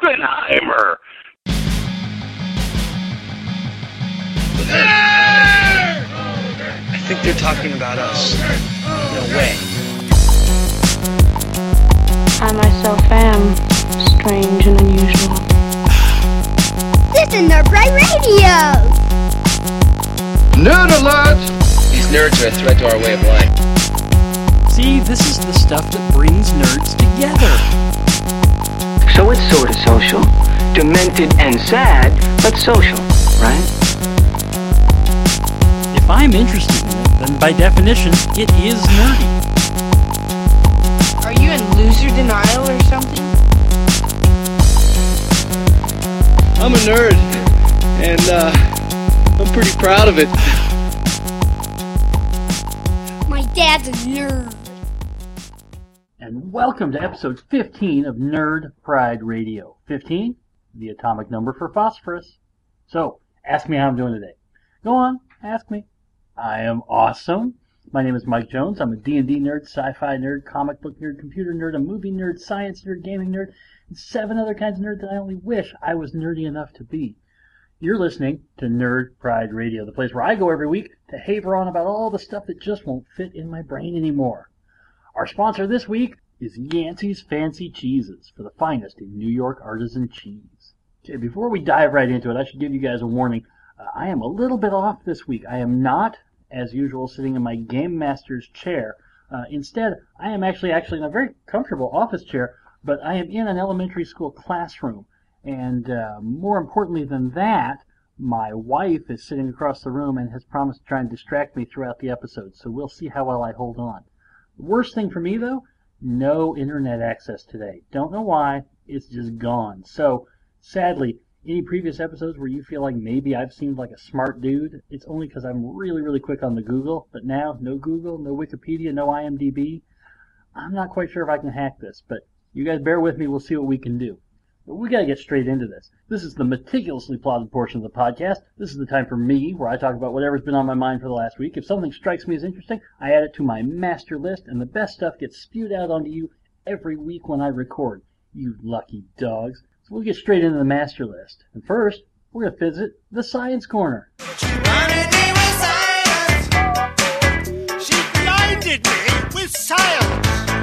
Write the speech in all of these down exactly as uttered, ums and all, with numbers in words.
Oppenheimer. I think they're talking about us. No way. I myself am strange and unusual. This is Nerd Pride Radio! Nerd alert! These nerds are a threat to our way of life. See, this is the stuff that brings nerds together. So it's sort of social, demented and sad, but social, right? If I'm interested in it, then by definition, it is nerdy. Are you in loser denial or something? I'm a nerd, and uh, I'm pretty proud of it. My dad's a nerd. And welcome to episode fifteen of Nerd Pride Radio. fifteen, the atomic number for phosphorus. So, ask me how I'm doing today. Go on, ask me. I am awesome. My name is Mike Jones. I'm a D and D nerd, sci-fi nerd, comic book nerd, computer nerd, a movie nerd, science nerd, gaming nerd, and seven other kinds of nerd that I only wish I was nerdy enough to be. You're listening to Nerd Pride Radio, the place where I go every week to haver on about all the stuff that just won't fit in my brain anymore. Our sponsor this week is Yancey's Fancy Cheeses, for the finest in New York artisan cheese. Okay, before we dive right into it, I should give you guys a warning. Uh, I am a little bit off this week. I am not, as usual, sitting in my Game Master's chair. Uh, instead, I am actually actually in a very comfortable office chair, but I am in an elementary school classroom. And uh, more importantly than that, my wife is sitting across the room and has promised to try and distract me throughout the episode, so we'll see how well I hold on. The worst thing for me, though, no internet access today. Don't know why, it's just gone. So, sadly, any previous episodes where you feel like maybe I've seemed like a smart dude, it's only because I'm really, really quick on the Google. But now, no Google, no Wikipedia, no I M D B. I'm not quite sure if I can hack this, but you guys bear with me, we'll see what we can do. But we gotta get straight into this. This is the meticulously plotted portion of the podcast. This is the time for me, where I talk about whatever's been on my mind for the last week. If something strikes me as interesting, I add it to my master list, and the best stuff gets spewed out onto you every week when I record. You lucky dogs. So we'll get straight into the master list. And first, we're gonna visit the Science Corner. She blinded me with science. She blinded me with science.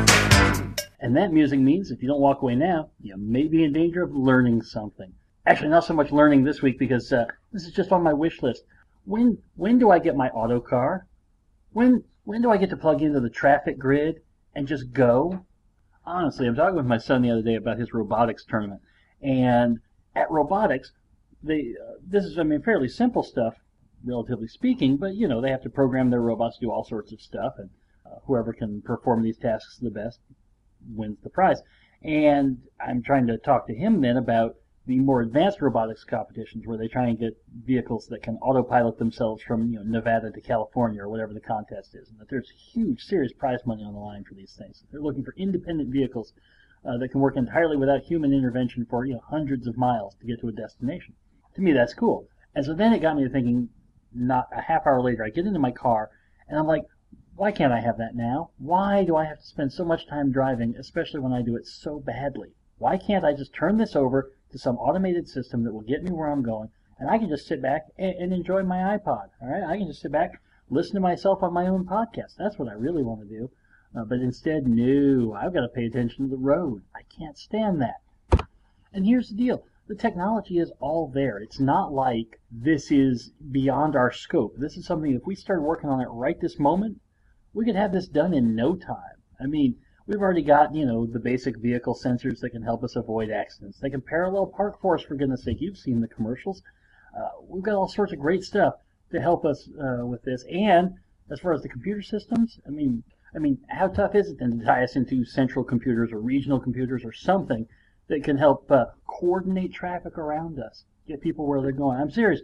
And that music means if you don't walk away now, you may be in danger of learning something. Actually, not so much learning this week because uh, this is just on my wish list. When when do I get my auto car? When when do I get to plug into the traffic grid and just go? Honestly, I'm talking with my son the other day about his robotics tournament. And at robotics, they uh, this is, I mean, fairly simple stuff, relatively speaking, but, you know, they have to program their robots to do all sorts of stuff, and uh, whoever can perform these tasks the best wins the prize. And I'm trying to talk to him then about the more advanced robotics competitions where they try and get vehicles that can autopilot themselves from, you know, Nevada to California or whatever the contest is. And that there's huge, serious prize money on the line for these things. They're looking for independent vehicles uh, that can work entirely without human intervention for, you know, hundreds of miles to get to a destination. To me, that's cool. And so then it got me to thinking, not a half hour later, I get into my car and I'm like, why can't I have that now? Why do I have to spend so much time driving, especially when I do it so badly? Why can't I just turn this over to some automated system that will get me where I'm going, and I can just sit back and, and enjoy my iPod, all right? I can just sit back, listen to myself on my own podcast. That's what I really want to do. Uh, but instead, no, I've got to pay attention to the road. I can't stand that. And here's the deal. The technology is all there. It's not like this is beyond our scope. This is something, if we started working on it right this moment, we could have this done in no time. I mean, we've already got, you know, the basic vehicle sensors that can help us avoid accidents. They can parallel park for us, for goodness sake. You've seen the commercials. Uh, we've got all sorts of great stuff to help us uh, with this. And as far as the computer systems, I mean, I mean, how tough is it then to tie us into central computers or regional computers or something that can help uh, coordinate traffic around us, get people where they're going? I'm serious.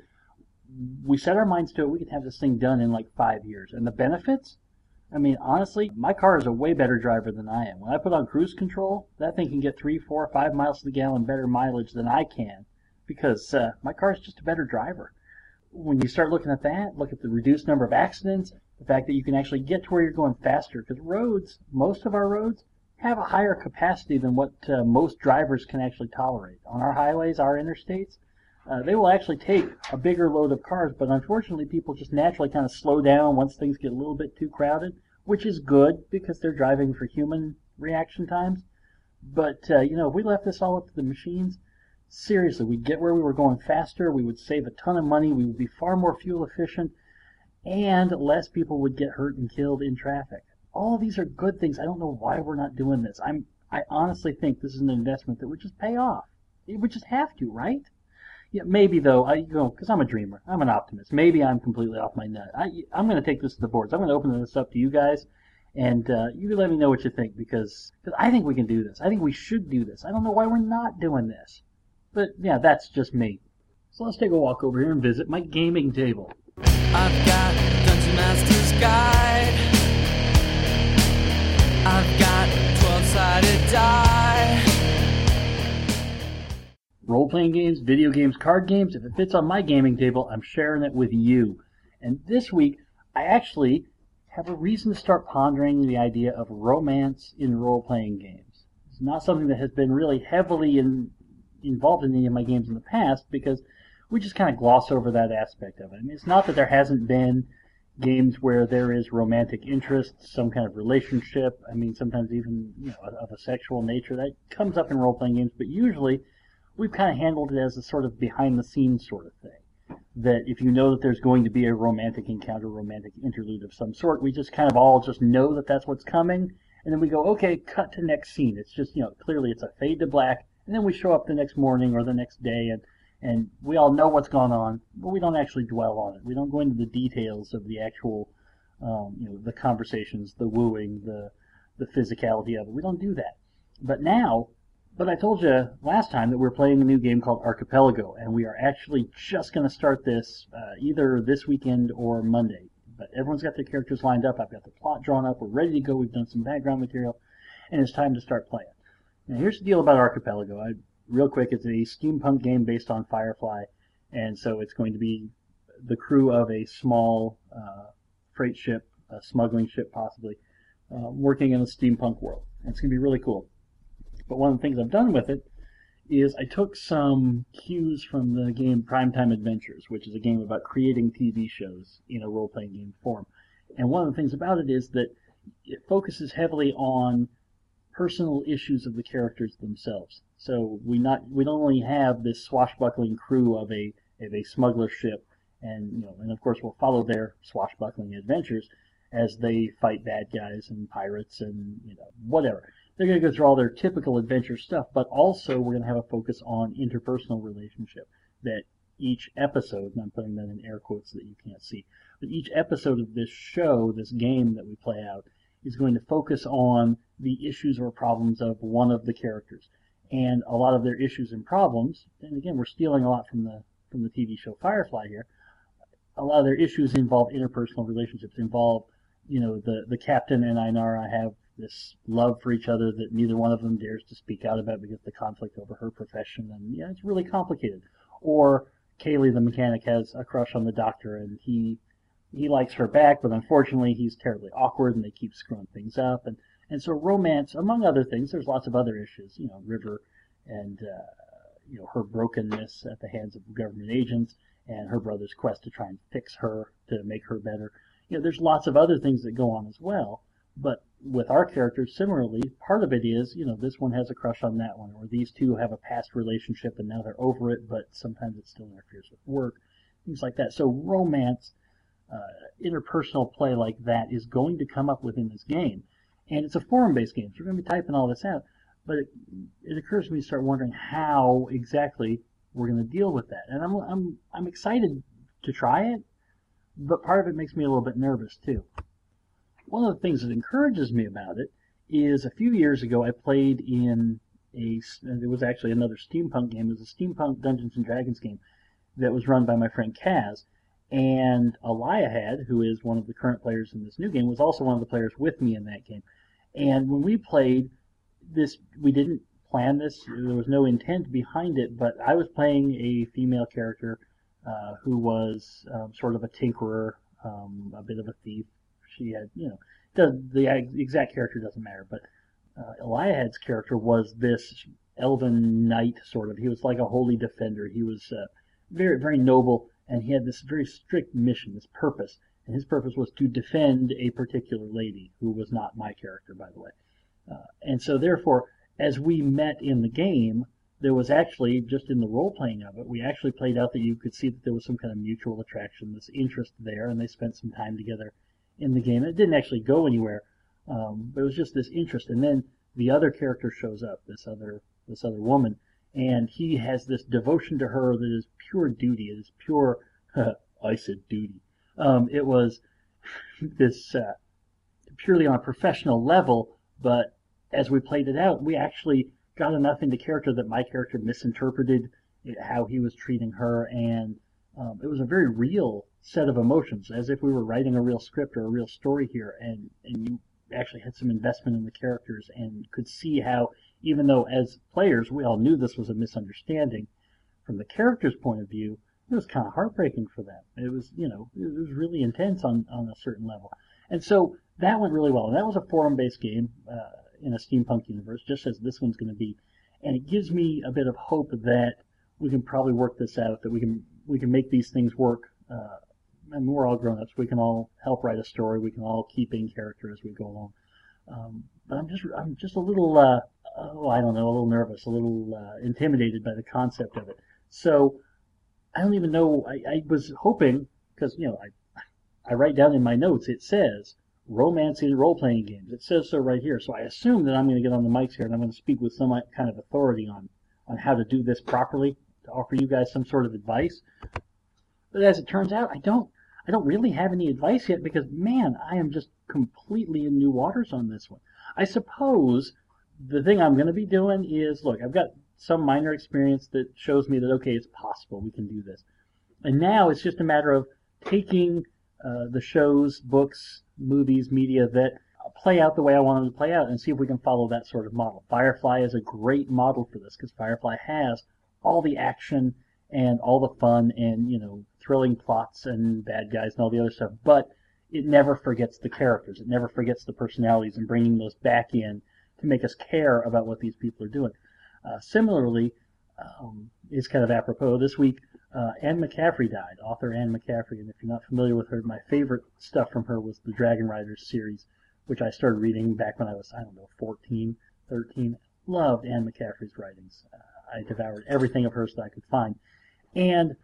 We set our minds to it. We can have this thing done in like five years. And the benefits? I mean, honestly, my car is a way better driver than I am. When I put on cruise control, that thing can get three, four, five miles to the gallon better mileage than I can because uh, my car is just a better driver. When you start looking at that, look at the reduced number of accidents, the fact that you can actually get to where you're going faster, because roads, most of our roads, have a higher capacity than what uh, most drivers can actually tolerate. On our highways, our interstates, uh, they will actually take a bigger load of cars, but unfortunately people just naturally kind of slow down once things get a little bit too crowded, which is good because they're driving for human reaction times. But, uh, you know, if we left this all up to the machines, seriously, we'd get where we were going faster, we would save a ton of money, we would be far more fuel efficient, and less people would get hurt and killed in traffic. All of these are good things. I don't know why we're not doing this. I'm, I honestly think this is an investment that would just pay off. It would just have to, right? Yeah, maybe though, I, you know, because I'm a dreamer. I'm an optimist. Maybe I'm completely off my nut. I, I'm going to take this to the boards. I'm going to open this up to you guys, and uh, you can let me know what you think, because cause I think we can do this. I think we should do this. I don't know why we're not doing this. But, yeah, that's just me. So let's take a walk over here and visit my gaming table. I've got Dungeon Master's Guide. I've got twelve-sided die. Role-playing games, video games, card games, if it fits on my gaming table, I'm sharing it with you. And this week, I actually have a reason to start pondering the idea of romance in role-playing games. It's not something that has been really heavily in, involved in any of my games in the past, because we just kind of gloss over that aspect of it. I mean, it's not that there hasn't been games where there is romantic interest, some kind of relationship. I mean, sometimes even, you know, of a sexual nature. That comes up in role-playing games, but usually we've kind of handled it as a sort of behind-the-scenes sort of thing. That if you know that there's going to be a romantic encounter, romantic interlude of some sort, we just kind of all just know that that's what's coming, and then we go, okay, cut to next scene. It's just, you know, clearly it's a fade to black, and then we show up the next morning or the next day, and And we all know what's going on, but we don't actually dwell on it. We don't go into the details of the actual, um, you know, the conversations, the wooing, the the physicality of it. We don't do that. But now, but I told you last time that we're playing a new game called Archipelago, and we are actually just going to start this uh, either this weekend or Monday. But everyone's got their characters lined up. I've got the plot drawn up. We're ready to go. We've done some background material, and it's time to start playing. Now, here's the deal about Archipelago. I Real quick, it's a steampunk game based on Firefly, and so it's going to be the crew of a small uh, freight ship, a smuggling ship possibly, uh, working in a steampunk world. And it's going to be really cool. But one of the things I've done with it is I took some cues from the game Primetime Adventures, which is a game about creating T V shows in a role-playing game form. And one of the things about it is that it focuses heavily on personal issues of the characters themselves. So we not we don't only have this swashbuckling crew of a of a smuggler ship, and you know, and of course we'll follow their swashbuckling adventures as they fight bad guys and pirates and you know whatever. They're going to go through all their typical adventure stuff, but also we're going to have a focus on interpersonal relationship. That each episode, and I'm putting that in air quotes that you can't see, but each episode of this show, this game that we play out, is going to focus on the issues or problems of one of the characters. And a lot of their issues and problems, and again, we're stealing a lot from the from the T V show Firefly here, a lot of their issues involve interpersonal relationships, involve, you know, the, the captain and Ainara have this love for each other that neither one of them dares to speak out about because of the conflict over her profession, and yeah, it's really complicated. Or Kaylee the mechanic has a crush on the doctor, and he he likes her back, but unfortunately he's terribly awkward, and they keep screwing things up, and And so romance, among other things, there's lots of other issues. You know, River and, uh, you know, her brokenness at the hands of government agents and her brother's quest to try and fix her, to make her better. You know, there's lots of other things that go on as well. But with our characters, similarly, part of it is, you know, this one has a crush on that one, or these two have a past relationship and now they're over it, but sometimes it still interferes with work, things like that. So romance, uh, interpersonal play like that is going to come up within this game. And it's a forum-based game, so you're going to be typing all this out. But it, it occurs to me to start wondering how exactly we're going to deal with that. And I'm, I'm, I'm excited to try it, but part of it makes me a little bit nervous, too. One of the things that encourages me about it is a few years ago I played in a, it was actually another steampunk game. It was a steampunk Dungeons and Dragons game that was run by my friend Kaz. And Eliahad, who is one of the current players in this new game, was also one of the players with me in that game. And when we played this, we didn't plan this. There was no intent behind it, but I was playing a female character uh, who was um, sort of a tinkerer, um, a bit of a thief. She had, you know, the, the exact character doesn't matter, but uh, Eliahad's character was this elven knight, sort of. He was like a holy defender. He was uh, very, very noble, and he had this very strict mission, this purpose. And his purpose was to defend a particular lady, who was not my character, by the way. Uh, and so, therefore, as we met in the game, there was actually, just in the role-playing of it, we actually played out that you could see that there was some kind of mutual attraction, this interest there, and they spent some time together in the game. It didn't actually go anywhere, um, but it was just this interest. And then the other character shows up, this other this other woman, and he has this devotion to her that is pure duty. It is pure, I said duty. Um, it was this uh, purely on a professional level, but as we played it out, we actually got enough into character that my character misinterpreted how he was treating her, and um, it was a very real set of emotions, as if we were writing a real script or a real story here, and, and you actually had some investment in the characters and could see how, even though as players we all knew this was a misunderstanding, from the character's point of view, it was kind of heartbreaking for them. It was, you know, it was really intense on, on a certain level. And so that went really well. And that was a forum-based game uh, in a steampunk universe, just as this one's going to be. And it gives me a bit of hope that we can probably work this out, that we can we can make these things work. Uh, and we're all grown-ups. We can all help write a story. We can all keep in character as we go along. Um, but I'm just I'm just a little, uh, oh, I don't know, a little nervous, a little uh, intimidated by the concept of it. So I don't even know. I, I was hoping, because, you know, I I write down in my notes, it says romancing role-playing games. It says so right here. So I assume that I'm going to get on the mics here and I'm going to speak with some kind of authority on, on how to do this properly, to offer you guys some sort of advice. But as it turns out, I don't I don't really have any advice yet, because, man, I am just completely in new waters on this one. I suppose the thing I'm going to be doing is, look, I've got some minor experience that shows me that, okay, it's possible we can do this. And now it's just a matter of taking uh, the shows, books, movies, media that play out the way I want them to play out and see if we can follow that sort of model. Firefly is a great model for this, because Firefly has all the action and all the fun and, you know, thrilling plots and bad guys and all the other stuff, but it never forgets the characters. It never forgets the personalities and bringing those back in to make us care about what these people are doing. Uh, similarly, um, it's kind of apropos, this week, uh, Anne McCaffrey died, author Anne McCaffrey, and if you're not familiar with her, my favorite stuff from her was the Dragon Riders series, which I started reading back when I was, I don't know, fourteen, thirteen. Loved Anne McCaffrey's writings. Uh, I devoured everything of hers that I could find. And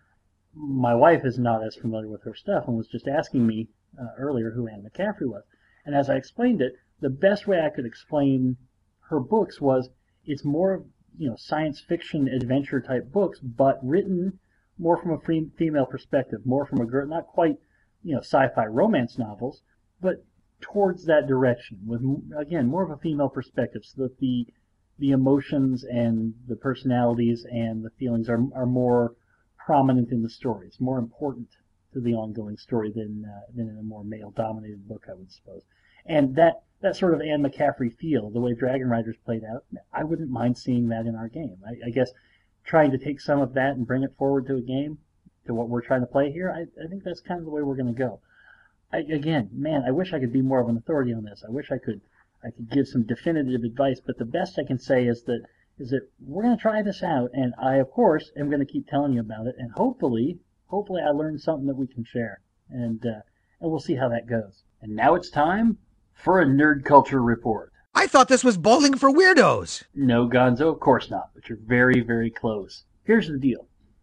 my wife is not as familiar with her stuff and was just asking me uh, earlier who Anne McCaffrey was. And as I explained it, the best way I could explain her books was, it's more, you know, science fiction adventure type books, but written more from a female perspective, more from a girl, not quite, you know, sci-fi romance novels, but towards that direction, with, again, more of a female perspective, so that the the emotions and the personalities and the feelings are are more prominent in the story. It's more important to the ongoing story than uh, than in a more male-dominated book, I would suppose. And that that sort of Anne McCaffrey feel, the way Dragon Riders played out, I wouldn't mind seeing that in our game. I, I guess trying to take some of that and bring it forward to a game, to what we're trying to play here, I, I think that's kind of the way we're going to go. I, again, man, I wish I could be more of an authority on this. I wish I could I could give some definitive advice, but the best I can say is that is that we're going to try this out, and I, of course, am going to keep telling you about it, and hopefully, hopefully I learned something that we can share, and uh, and we'll see how that goes. And now it's time for a Nerd Culture Report. I thought this was bowling for weirdos. No, Gonzo, of course not, but you're very, very close. Here's the deal.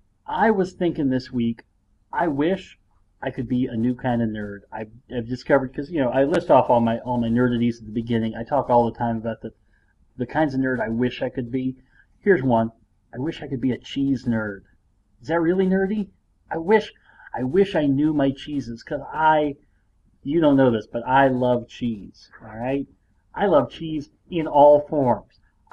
I was thinking this week, I wish I could be a new kind of nerd. I've, I've discovered, because, you know, I list off all my all my nerdities at the beginning. I talk all the time about the the kinds of nerd I wish I could be. Here's one. I wish I could be a cheese nerd. Is that really nerdy? I wish I wish I knew my cheeses, because I, you don't know this, but I love cheese, all right? I love cheese in all forms.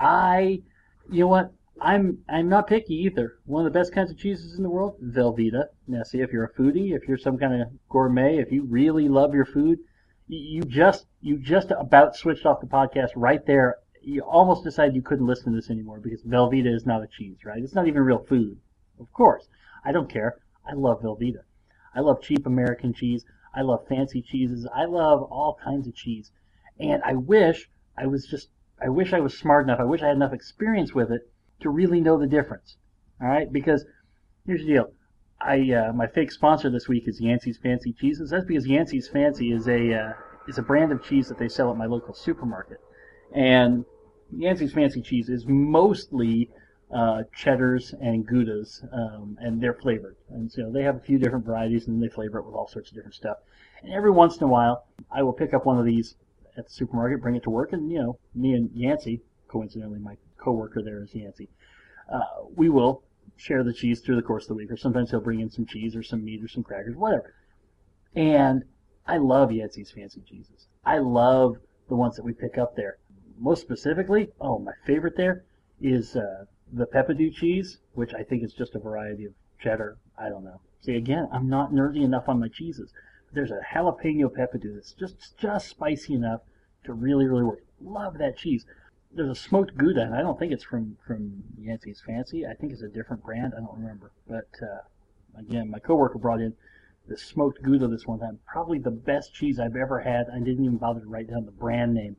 I, you know what? I'm I'm not picky either. One of the best kinds of cheeses in the world, Velveeta. Now, see, if you're a foodie, if you're some kind of gourmet, if you really love your food, you just you just about switched off the podcast right there. You almost decided you couldn't listen to this anymore, because Velveeta is not a cheese, right? It's not even real food. Of course. I don't care. I love Velveeta. I love cheap American cheese. I love fancy cheeses. I love all kinds of cheese. And I wish I was just I wish I was smart enough, I wish I had enough experience with it to really know the difference. All right? Because here's the deal. I uh, my fake sponsor this week is Yancey's Fancy Cheeses. That's because Yancey's Fancy is a uh, is a brand of cheese that they sell at my local supermarket. And Yancey's Fancy Cheese is mostly uh, cheddars and Goudas, um, and they're flavored. And so they have a few different varieties, and they flavor it with all sorts of different stuff. And every once in a while, I will pick up one of these at the supermarket, bring it to work, and, you know, me and Yancey, coincidentally, my coworker there is Yancey, uh, we will share the cheese through the course of the week, or sometimes he'll bring in some cheese or some meat or some crackers, whatever. And I love Yancey's Fancy Cheeses. I love the ones that we pick up there. Most specifically, oh, my favorite there is uh, the Peppadew cheese, which I think is just a variety of cheddar. I don't know. See, again, I'm not nerdy enough on my cheeses. There's a jalapeno Peppadew that's just just spicy enough to really, really work. Love that cheese. There's a smoked Gouda, and I don't think it's from, from Yancey's Fancy. I think it's a different brand. I don't remember. But, uh, again, my coworker brought in the smoked Gouda this one time. Probably the best cheese I've ever had. I didn't even bother to write down the brand name.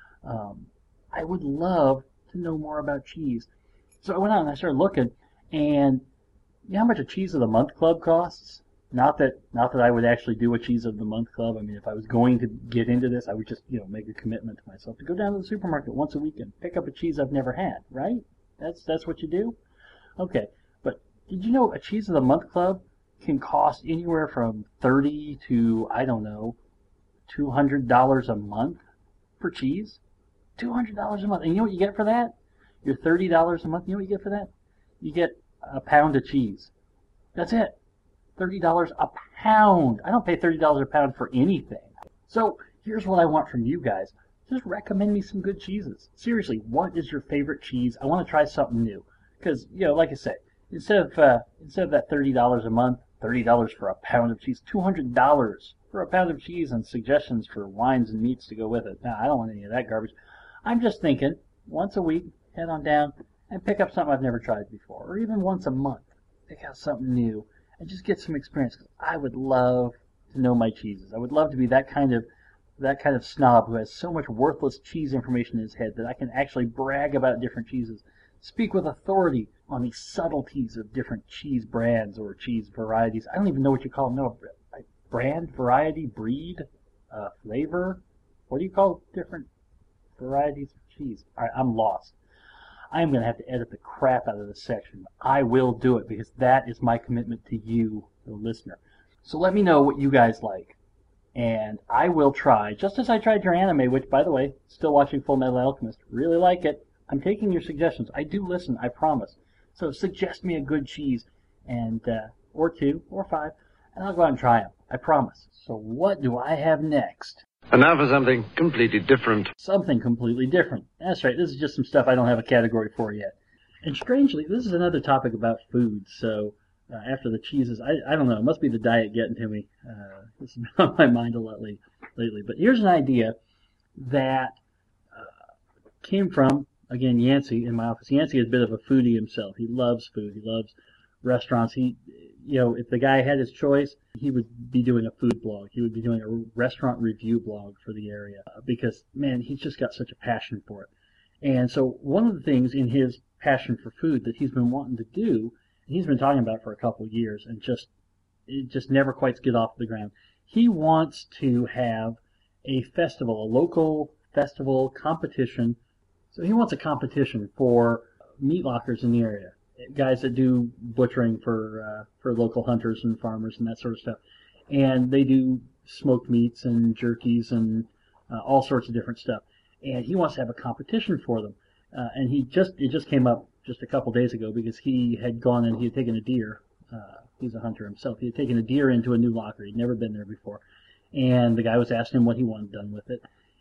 Um, I would love to know more about cheese. So I went out and I started looking, and you know how much a Cheese of the Month Club costs? Not that not that I would actually do a Cheese of the Month Club. I mean, if I was going to get into this, I would just, you know, make a commitment to myself to go down to the supermarket once a week and pick up a cheese I've never had, right? That's that's what you do? Okay. But did you know a Cheese of the Month Club can cost anywhere from thirty to, I don't know, two hundred dollars a month for cheese? two hundred dollars a month. And you know what you get for that? Your thirty dollars a month, you know what you get for that? You get a pound of cheese. That's it. thirty dollars a pound. I don't pay thirty dollars a pound for anything. So here's what I want from you guys. Just recommend me some good cheeses. Seriously, what is your favorite cheese? I want to try something new. Because, you know, like I said, instead of uh, instead of that thirty dollars a month, thirty dollars for a pound of cheese, two hundred dollars for a pound of cheese and suggestions for wines and meats to go with it. Nah, I don't want any of that garbage. I'm just thinking, once a week, head on down and pick up something I've never tried before. Or even once a month, pick out something new and just get some experience. Cause I would love to know my cheeses. I would love to be that kind of that kind of snob who has so much worthless cheese information in his head that I can actually brag about different cheeses, speak with authority on the subtleties of different cheese brands or cheese varieties. I don't even know what you call them. No, brand, variety, breed, uh, flavor. What do you call different varieties of cheese? All right, I'm lost. I am going to have to edit the crap out of this section. I will do it because that is my commitment to you, the listener. So let me know what you guys like. And I will try, just as I tried your anime, which, by the way, still watching Full Metal Alchemist. Really like it. I'm taking your suggestions. I do listen, I promise. So suggest me a good cheese, and uh, or two, or five, and I'll go out and try them. I promise. So what do I have next? And now for something completely different. Something completely different. That's right, this is just some stuff I don't have a category for yet. And strangely, this is another topic about food, so uh, after the cheeses, I, I don't know, it must be the diet getting to me. Uh, this has been on my mind a lot lately. lately. But here's an idea that uh, came from, again, Yancey in my office. Yancey is a bit of a foodie himself. He loves food. He loves restaurants. He, you know, if the guy had his choice, he would be doing a food blog. He would be doing a restaurant review blog for the area because, man, he's just got such a passion for it. And so one of the things in his passion for food that he's been wanting to do, he's been talking about for a couple of years and just it just never quite get off the ground. He wants to have a festival, a local festival competition. So he wants a competition for meat lockers in the area. Guys that do butchering for uh, for local hunters and farmers and that sort of stuff, and they do smoked meats and jerkies and uh, all sorts of different stuff. And he wants to have a competition for them. Uh, and he just it just came up just a couple days ago because he had gone and he had taken a deer. Uh, he's a hunter himself. He had taken a deer into a new locker. He'd never been there before, and the guy was asking him what he wanted done with it.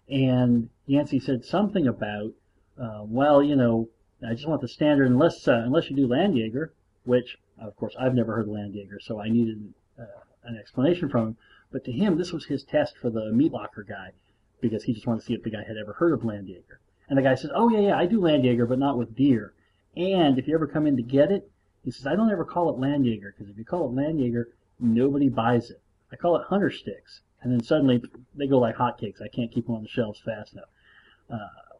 And Yancey said something about, uh, well, you know. I just want the standard, unless uh, unless you do Landjaeger, which, of course, I've never heard of Landjaeger, so I needed uh, an explanation from him. But to him, this was his test for the meat locker guy, because he just wanted to see if the guy had ever heard of Landjaeger. And the guy says, oh, yeah, yeah, I do Landjaeger, but not with deer. And if you ever come in to get it, he says, I don't ever call it Landjaeger, because if you call it Landjaeger, nobody buys it. I call it Hunter Sticks. And then suddenly, they go like hotcakes. I can't keep them on the shelves fast enough. Uh,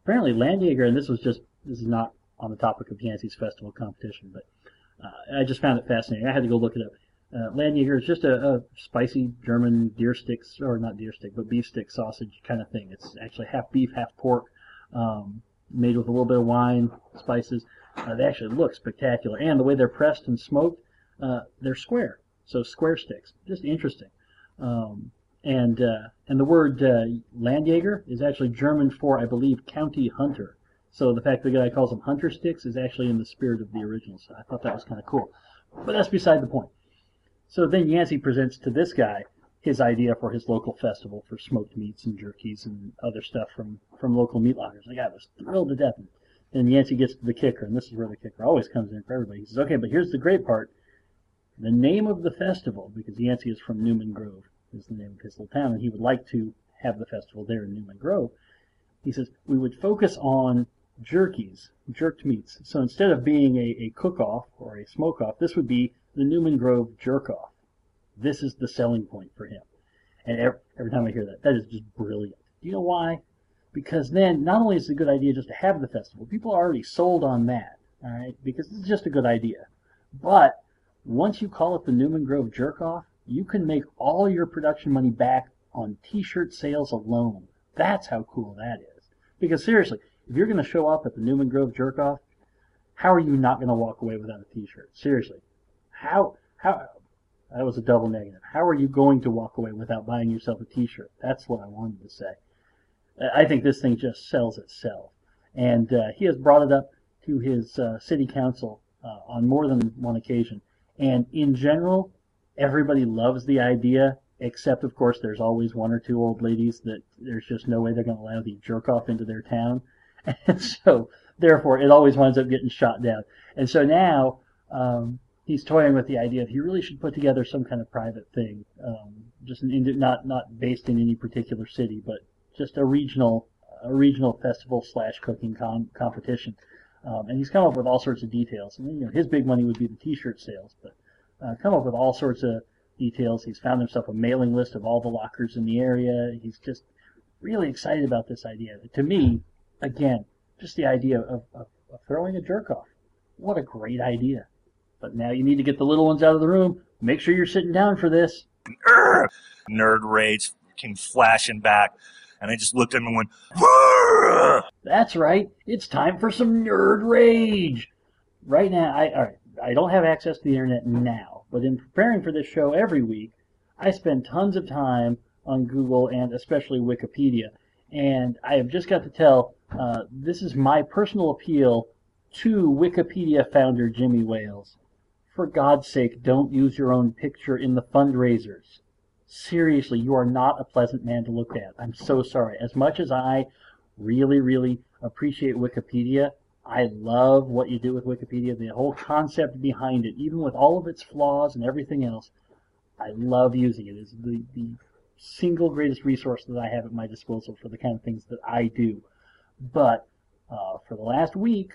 apparently Landjaeger, and this was just, this is not on the topic of Yancey's festival competition, but uh, I just found it fascinating. I had to go look it up. Uh, Landjaeger is just a, a spicy German deer sticks, or not deer stick, but beef stick sausage kind of thing. It's actually half beef, half pork, um, made with a little bit of wine, spices. Uh, they actually look spectacular, and the way they're pressed and smoked, uh, they're square, so square sticks. Just interesting. Um, and uh, and the word uh, Landjaeger is actually German for, I believe, county hunter. So the fact the guy calls them hunter sticks is actually in the spirit of the original. So I thought that was kind of cool. But that's beside the point. So then Yancey presents to this guy his idea for his local festival for smoked meats and jerkies and other stuff from, from local meat lockers. The guy was thrilled to death. And Yancey gets to the kicker, and this is where the kicker always comes in for everybody. He says, okay, but here's the great part. The name of the festival, because Yancey is from Newman Grove, is the name of his little town, and he would like to have the festival there in Newman Grove. He says, we would focus on jerkies, jerked meats. So instead of being a, a cook-off or a smoke-off, this would be the Newman Grove jerk-off. This is the selling point for him. And every, every time I hear that, that is just brilliant. Do you know why? Because then, not only is it a good idea just to have the festival, people are already sold on that, all right? Because it's just a good idea. But once you call it the Newman Grove Jerk-Off, you can make all your production money back on T-shirt sales alone. That's how cool that is. Because seriously, if you're going to show up at the Newman Grove Jerk-Off, how are you not going to walk away without a T-shirt? Seriously. How, how, that was a double negative. How are you going to walk away without buying yourself a T-shirt? That's what I wanted to say. I think this thing just sells itself. And uh, he has brought it up to his uh, city council uh, on more than one occasion. And in general, everybody loves the idea, except, of course, there's always one or two old ladies that there's just no way they're going to allow the jerk-off into their town. And so, therefore, it always winds up getting shot down. And so now, um, he's toying with the idea of he really should put together some kind of private thing, um, just an, not not based in any particular city, but just a regional a regional festival slash cooking com- competition. Um, and he's come up with all sorts of details. And, you know, his big money would be the T-shirt sales, but uh, come up with all sorts of details. He's found himself a mailing list of all the lockers in the area. He's just really excited about this idea. To me, again, just the idea of, of, of throwing a jerk-off. What a great idea. But now you need to get the little ones out of the room. Make sure you're sitting down for this. Nerd rage came flashing back. And I just looked at him and went, Whoa! That's right. It's time for some nerd rage. Right now, I, all right, I don't have access to the internet now, but in preparing for this show every week, I spend tons of time on Google and especially Wikipedia. And I have just got to tell, uh, this is my personal appeal to Wikipedia founder Jimmy Wales. For God's sake, don't use your own picture in the fundraisers. Seriously, you are not a pleasant man to look at. I'm so sorry. As much as I really, really appreciate Wikipedia, I love what you do with Wikipedia, the whole concept behind it, even with all of its flaws and everything else. I love using it. It's the, the single greatest resource that I have at my disposal for the kind of things that I do. But uh, for the last week,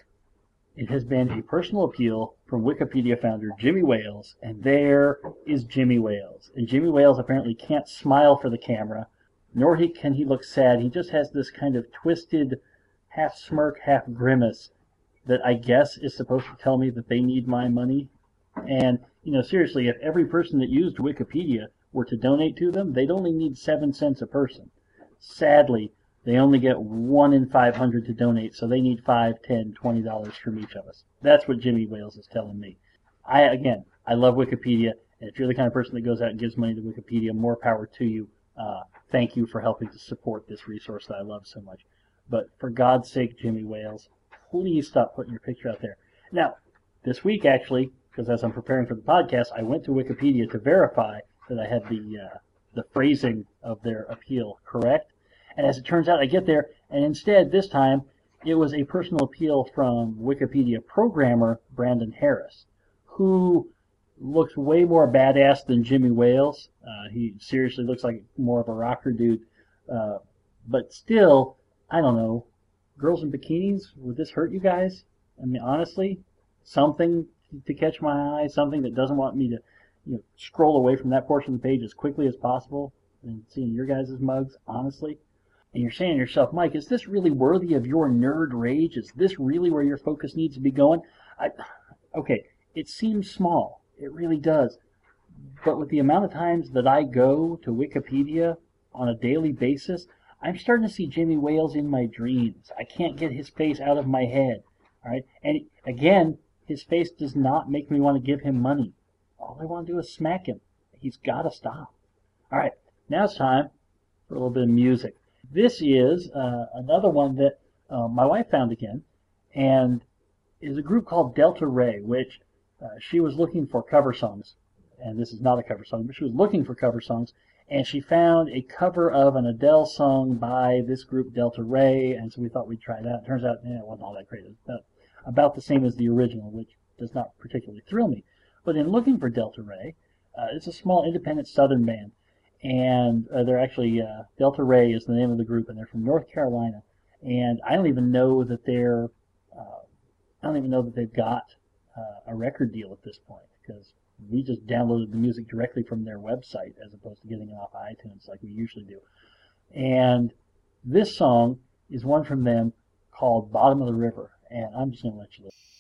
it has been a personal appeal from Wikipedia founder Jimmy Wales, and there is Jimmy Wales. And Jimmy Wales apparently can't smile for the camera, nor he, can he look sad. He just has this kind of twisted, half smirk, half grimace that I guess is supposed to tell me that they need my money. And, you know, seriously, if every person that used Wikipedia were to donate to them, they'd only need seven cents a person. Sadly, they only get one in five hundred to donate, so they need five, ten, twenty dollars from each of us. That's what Jimmy Wales is telling me. I again, I love Wikipedia, and if you're the kind of person that goes out and gives money to Wikipedia, more power to you. Uh, thank you for helping to support this resource that I love so much. But for God's sake, Jimmy Wales, please stop putting your picture out there. Now, this week actually, because as I'm preparing for the podcast, I went to Wikipedia to verify that I had the uh, the phrasing of their appeal correct. And as it turns out, I get there, and instead, this time, it was a personal appeal from Wikipedia programmer Brandon Harris, who looks way more badass than Jimmy Wales. Uh, he seriously looks like more of a rocker dude. Uh, but still, I don't know, girls in bikinis, would this hurt you guys? I mean, honestly, something to catch my eye, something that doesn't want me to, you know, scroll away from that portion of the page as quickly as possible and seeing your guys' mugs, honestly. and you're saying to yourself, Mike, is this really worthy of your nerd rage? Is this really where your focus needs to be going? I, okay, it seems small. It really does. But with the amount of times that I go to Wikipedia on a daily basis, I'm starting to see Jimmy Wales in my dreams. I can't get his face out of my head. All right? And again, his face does not make me want to give him money. All I want to do is smack him. He's got to stop. All right, now it's time for a little bit of music. This is uh, another one that uh, my wife found again, and is a group called Delta Ray, which uh, she was looking for cover songs. And this is not a cover song, but she was looking for cover songs, and she found a cover of an Adele song by this group Delta Ray, and so we thought we'd try that. It turns out, eh, it wasn't all that great. It was about, about the same as the original, which does not particularly thrill me. But in looking for Delta Ray, uh, it's a small independent southern band, and uh, they're actually, uh, Delta Ray is the name of the group, and they're from North Carolina, and I don't even know that they're, uh, I don't even know that they've got uh, a record deal at this point, because we just downloaded the music directly from their website as opposed to getting it off iTunes like we usually do. And this song is one from them called Bottom of the River, and I'm just going to let you listen.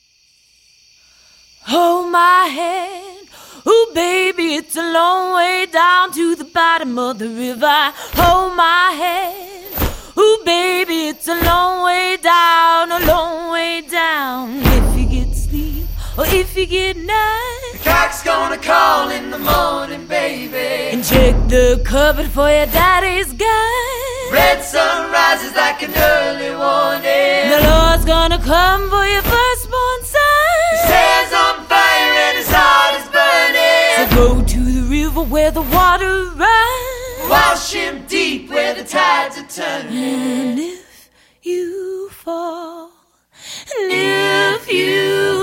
Hold my hand, ooh baby, it's a long way down to the bottom of the river. Hold my hand, ooh baby, it's a long way down, a long way down. If you get sleep or if you get night, the cock's gonna call in the morning, baby. And check the cupboard for your daddy's gun. Red sun rises like an early warning. The Lord's gonna come for your firstborn son. His hair's on fire and his heart is burning. So go to the river where the water runs. Wash him deep where the tides are turning. And if you fall, and if you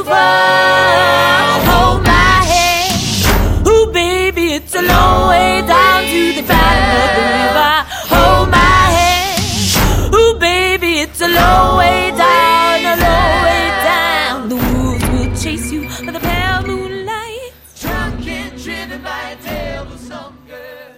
fall, hold my hand. Ooh, baby, it's a long way down to the bottom of the river. Hold my hand. Ooh, baby, it's a long way down, a long way down. The wolves will chase you by the pale moonlight. Drunk and driven by a devil's hunger.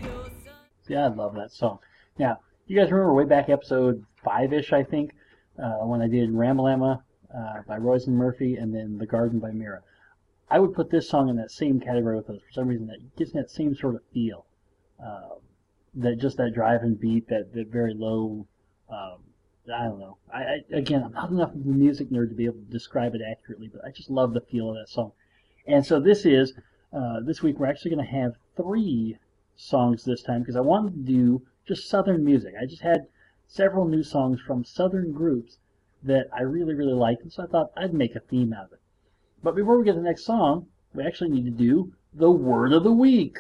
Yeah, I love that song. Now, you guys remember way back episode five-ish, I think, uh, when I did Ramalama uh, by Royce and Murphy, and then The Garden by Mira. I would put this song in that same category with those. For some reason, that gives me that same sort of feel. Uh, that just that driving beat, that, that very low, um, I don't know. I, I again, I'm not enough of a music nerd to be able to describe it accurately, but I just love the feel of that song. And so this is, uh, this week we're actually going to have three songs this time, because I wanted to do just Southern music. I just had several new songs from Southern groups that I really, really liked, and so I thought I'd make a theme out of it. But before we get to the next song, we actually need to do the Word of the Week.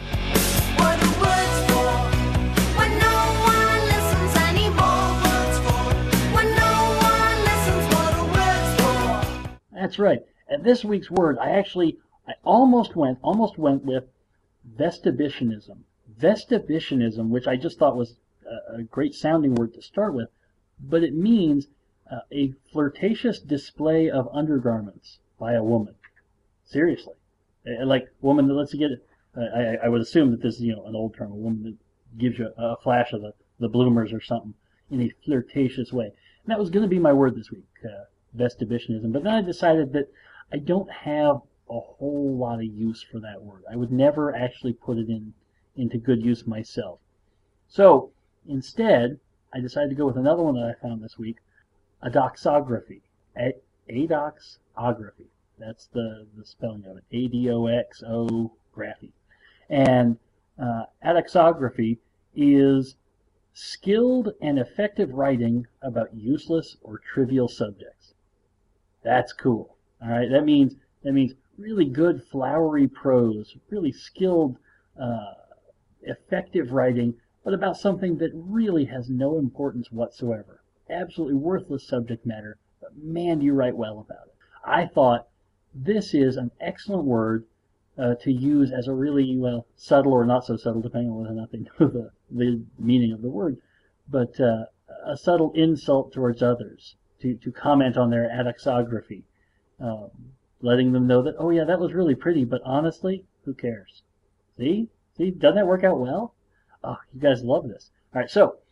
What are words for? When no one listens anymore. Words for? When no one listens, what are words for? That's right. And this week's word, I actually, I almost went, almost went with vestibutionism. Vestibutionism, which I just thought was a, a great sounding word to start with, but it means uh, a flirtatious display of undergarments by a woman. Seriously. Uh, like, woman that lets you get it. Uh, I, I would assume that this is, you know, an old term, a woman that gives you a, a flash of the, the bloomers or something in a flirtatious way. And that was going to be my word this week, uh, vestibutionism. But then I decided that I don't have a whole lot of use for that word. I would never actually put it in into good use myself. So, instead, I decided to go with another one that I found this week, adoxography. A- adoxography. That's the, the spelling of it. A D O X O graphy. And uh, adoxography is skilled and effective writing about useless or trivial subjects. That's cool. All right, that means that means really good flowery prose, really skilled, uh, effective writing, but about something that really has no importance whatsoever. Absolutely worthless subject matter, but man, do you write well about it. I thought this is an excellent word uh, to use as a really, well, subtle or not so subtle, depending on whether or not they know the, the meaning of the word, but uh, a subtle insult towards others, to, to comment on their adoxography, um, letting them know that, oh yeah, that was really pretty, but honestly, who cares? See? See, doesn't that work out well? Oh, you guys love this. All right, so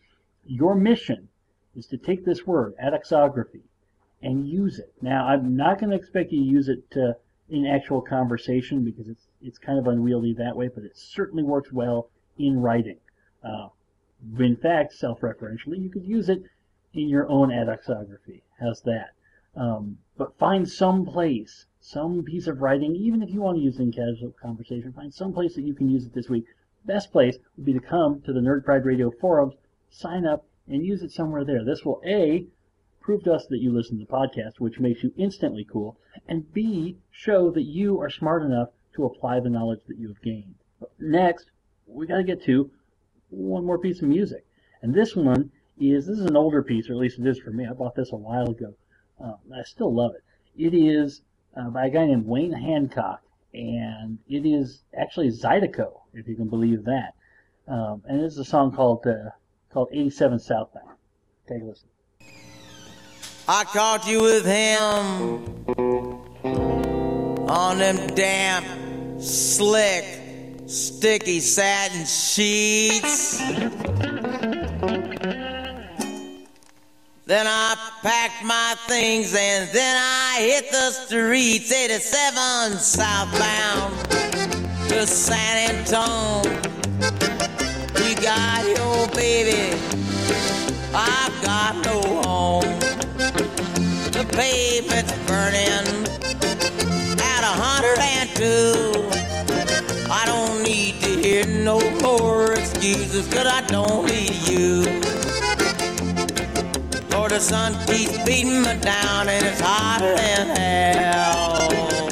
your mission is to take this word, adaxography, and use it. Now, I'm not going to expect you to use it uh, in actual conversation because it's it's kind of unwieldy that way, but it certainly works well in writing. Uh, in fact, self-referentially, you could use it in your own adaxography. How's that? Um, but find some place, some piece of writing, even if you want to use it in casual conversation, find some place that you can use it this week. Best place would be to come to the Nerd Pride Radio forums, sign up, and use it somewhere there. This will, A, prove to us that you listen to the podcast, which makes you instantly cool, and B, show that you are smart enough to apply the knowledge that you have gained. Next, we got to get to one more piece of music. And this one is, this is an older piece, or at least it is for me. I bought this a while ago. Uh, I still love it. It is uh, by a guy named Wayne Hancock, and it is actually Zydeco, if you can believe that. Um, and it is a song called uh, called eighty-seven Southbound. Take a listen. I caught you with him on them damp, slick, sticky satin sheets. Then I packed my things and then I hit the streets. eighty-seven southbound to San Antonio. You got your baby, I've got no home. The pavement's burning at a hundred and two. I don't need to hear no more excuses, 'cause I don't need you. Lord, the sun keeps beating me down and it's hotter than hell.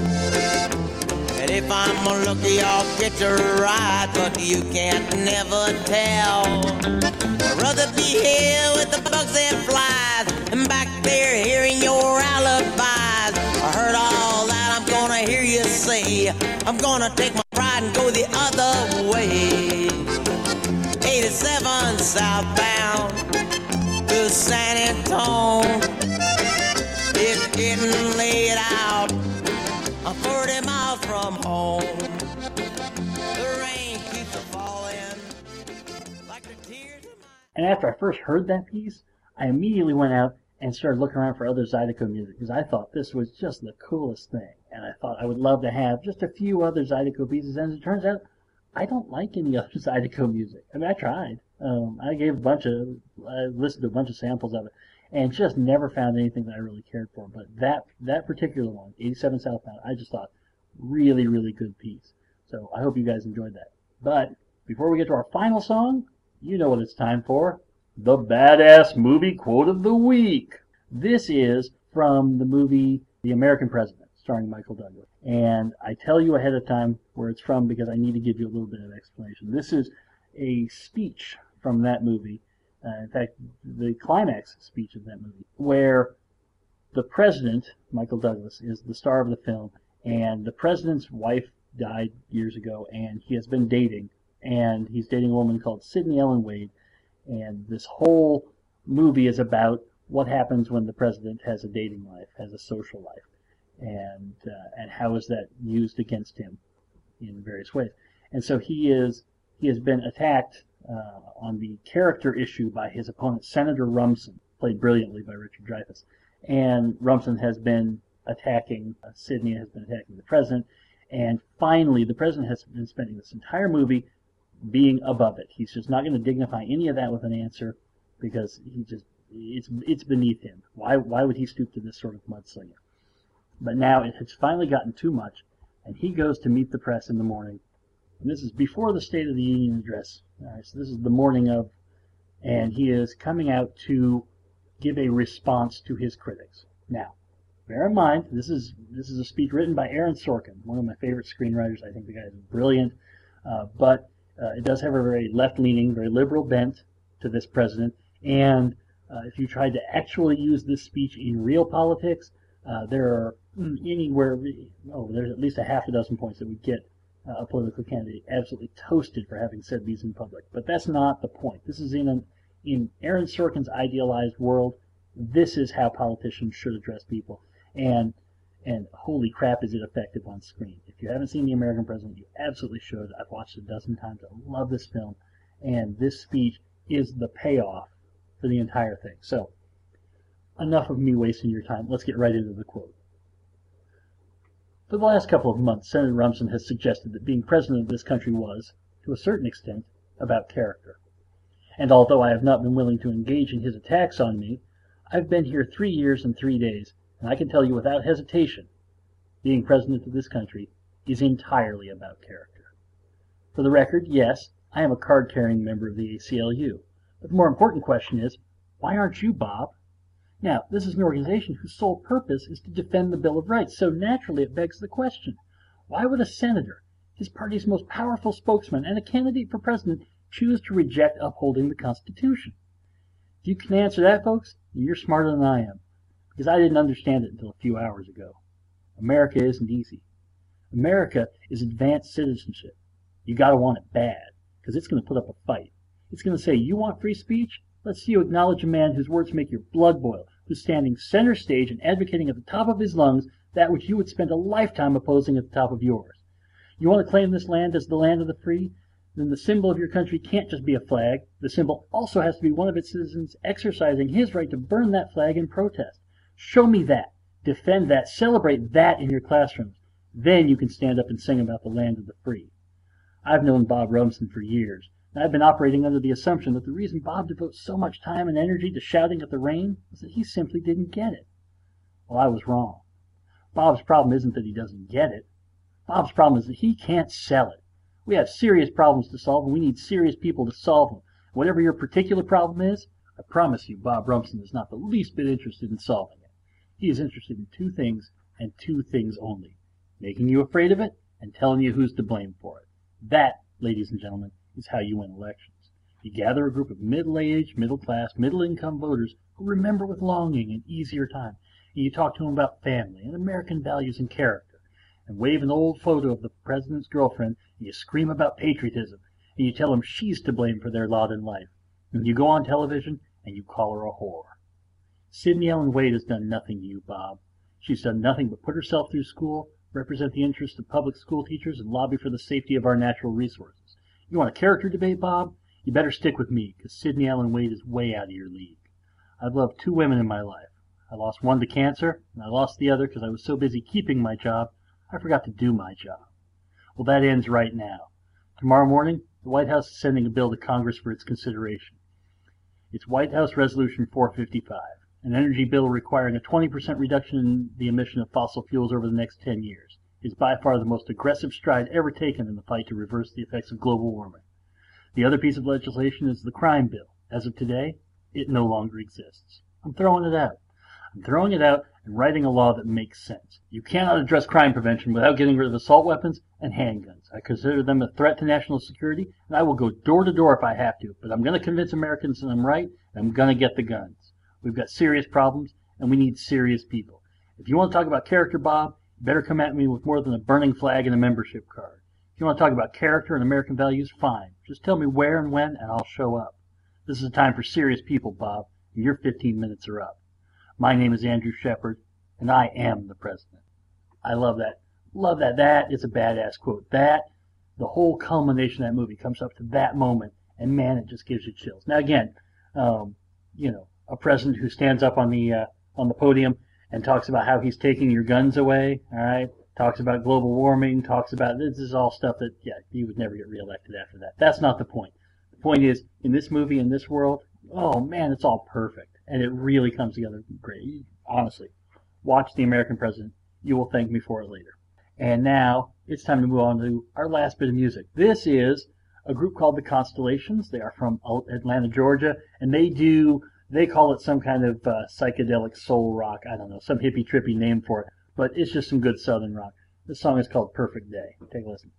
And if I'm lucky, I'll get a ride, but you can't never tell. I'd rather be here with the bugs and flies and back there hearing your alibis. I heard all that, I'm gonna hear you say, I'm gonna take my pride and go the other way. eighty-seven southbound to San Antonio. It's getting laid out. I'm forty miles from home. The rain keeps falling like the tears of my... And after I first heard that piece, I immediately went out and started looking around for other Zydeco music because I thought this was just the coolest thing. And I thought I would love to have just a few other Zydeco pieces. And as it turns out, I don't like any other Zydeco music. I mean, I tried. Um, I gave a bunch of, I listened to a bunch of samples of it, and just never found anything that I really cared for. But that that particular one, eighty-seven Southbound, I just thought really, really good piece. So I hope you guys enjoyed that. But before we get to our final song, you know what it's time for. The Badass Movie Quote of the Week. This is from the movie The American President, starring Michael Douglas. And I tell you ahead of time where it's from because I need to give you a little bit of explanation. This is a speech from that movie. Uh, in fact, the climax speech of that movie, where the president, Michael Douglas, is the star of the film, and the president's wife died years ago, and he has been dating, and he's dating a woman called Sidney Ellen Wade, and this whole movie is about what happens when the president has a dating life, has a social life, and uh, and how is that used against him in various ways. And so he is he has been attacked uh, on the character issue by his opponent, Senator Rumson, played brilliantly by Richard Dreyfuss. And Rumson has been attacking uh, Sidney, has been attacking the president, and finally the president has been spending this entire movie being above it. He's just not going to dignify any of that with an answer because he just it's it's beneath him. Why why would he stoop to this sort of mudslinging? But now it has finally gotten too much, and he goes to meet the press in the morning. And this is before the State of the Union address. All right, so this is the morning of, and he is coming out to give a response to his critics. Now, bear in mind, this is this is a speech written by Aaron Sorkin, one of my favorite screenwriters. I think the guy is brilliant, uh, but uh, it does have a very left-leaning, very liberal bent to this president. And uh, if you tried to actually use this speech in real politics, uh, there are anywhere, oh, there's at least a half a dozen points that would get uh, a political candidate absolutely toasted for having said these in public. But that's not the point. This is in an, in Aaron Sorkin's idealized world. This is how politicians should address people. And and holy crap, is it effective on screen. If you haven't seen The American President, you absolutely should. I've watched it a dozen times. I love this film. And this speech is the payoff for the entire thing. So, enough of me wasting your time. Let's get right into the quote. For the last couple of months, Senator Rumson has suggested that being president of this country was, to a certain extent, about character. And although I have not been willing to engage in his attacks on me, I've been here three years and three days, and I can tell you without hesitation, being president of this country is entirely about character. For the record, yes, I am a card-carrying member of the A C L U. But the more important question is, why aren't you, Bob? Now, this is an organization whose sole purpose is to defend the Bill of Rights, so naturally it begs the question, why would a senator, his party's most powerful spokesman, and a candidate for president choose to reject upholding the Constitution? If you can answer that, folks, you're smarter than I am, because I didn't understand it until a few hours ago. America isn't easy. America is advanced citizenship. You gotta want it bad, because it's gonna put up a fight. It's gonna say, you want free speech? Let's see you acknowledge a man whose words make your blood boil, who's standing center stage and advocating at the top of his lungs that which you would spend a lifetime opposing at the top of yours. You want to claim this land as the land of the free? Then the symbol of your country can't just be a flag. The symbol also has to be one of its citizens exercising his right to burn that flag in protest. Show me that. Defend that. Celebrate that in your classrooms. Then you can stand up and sing about the land of the free. I've known Bob Rumson for years, and I've been operating under the assumption that the reason Bob devotes so much time and energy to shouting at the rain is that he simply didn't get it. Well, I was wrong. Bob's problem isn't that he doesn't get it. Bob's problem is that he can't sell it. We have serious problems to solve, and we need serious people to solve them. Whatever your particular problem is, I promise you Bob Rumson is not the least bit interested in solving it. He is interested in two things, and two things only. Making you afraid of it, and telling you who's to blame for it. That, ladies and gentlemen, is how you win elections. You gather a group of middle-aged, middle-class, middle-income voters who remember with longing an easier time, and you talk to them about family and American values and character, and wave an old photo of the president's girlfriend, and you scream about patriotism, and you tell them she's to blame for their lot in life. And you go on television, and you call her a whore. Sidney Ellen Wade has done nothing to you, Bob. She's done nothing but put herself through school, represent the interests of public school teachers, and lobby for the safety of our natural resources. You want a character debate, Bob? You better stick with me, because Sidney Ellen Wade is way out of your league. I've loved two women in my life. I lost one to cancer, and I lost the other because I was so busy keeping my job, I forgot to do my job. Well, that ends right now. Tomorrow morning, the White House is sending a bill to Congress for its consideration. It's White House Resolution four fifty-five, an energy bill requiring a twenty percent reduction in the emission of fossil fuels over the next ten years. It's by far the most aggressive stride ever taken in the fight to reverse the effects of global warming. The other piece of legislation is the crime bill. As of today, it no longer exists. I'm throwing it out. I'm throwing it out and writing a law that makes sense. You cannot address crime prevention without getting rid of assault weapons and handguns. I consider them a threat to national security, and I will go door to door if I have to, but I'm going to convince Americans that I'm right, and I'm going to get the guns. We've got serious problems, and we need serious people. If you want to talk about character, Bob, you better come at me with more than a burning flag and a membership card. If you want to talk about character and American values, fine. Just tell me where and when, and I'll show up. This is a time for serious people, Bob, and your fifteen minutes are up. My name is Andrew Shepard, and I am the president. I love that. Love that. That is a badass quote. That, the whole culmination of that movie comes up to that moment, and man, it just gives you chills. Now again, um, you know, a president who stands up on the uh, on the podium and talks about how he's taking your guns away, all right? Talks about global warming, talks about, this is all stuff that, yeah, he would never get reelected after that. That's not the point. The point is, in this movie, in this world, oh man, it's all perfect. And it really comes together great. Honestly, watch The American President. You will thank me for it later. And now, it's time to move on to our last bit of music. This is a group called The Constellations. They are from Atlanta, Georgia, and they do, they call it some kind of uh, psychedelic soul rock. I don't know, some hippie trippy name for it, but it's just some good southern rock. This song is called Perfect Day. Take a listen.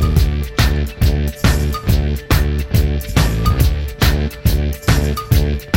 We'll be right back.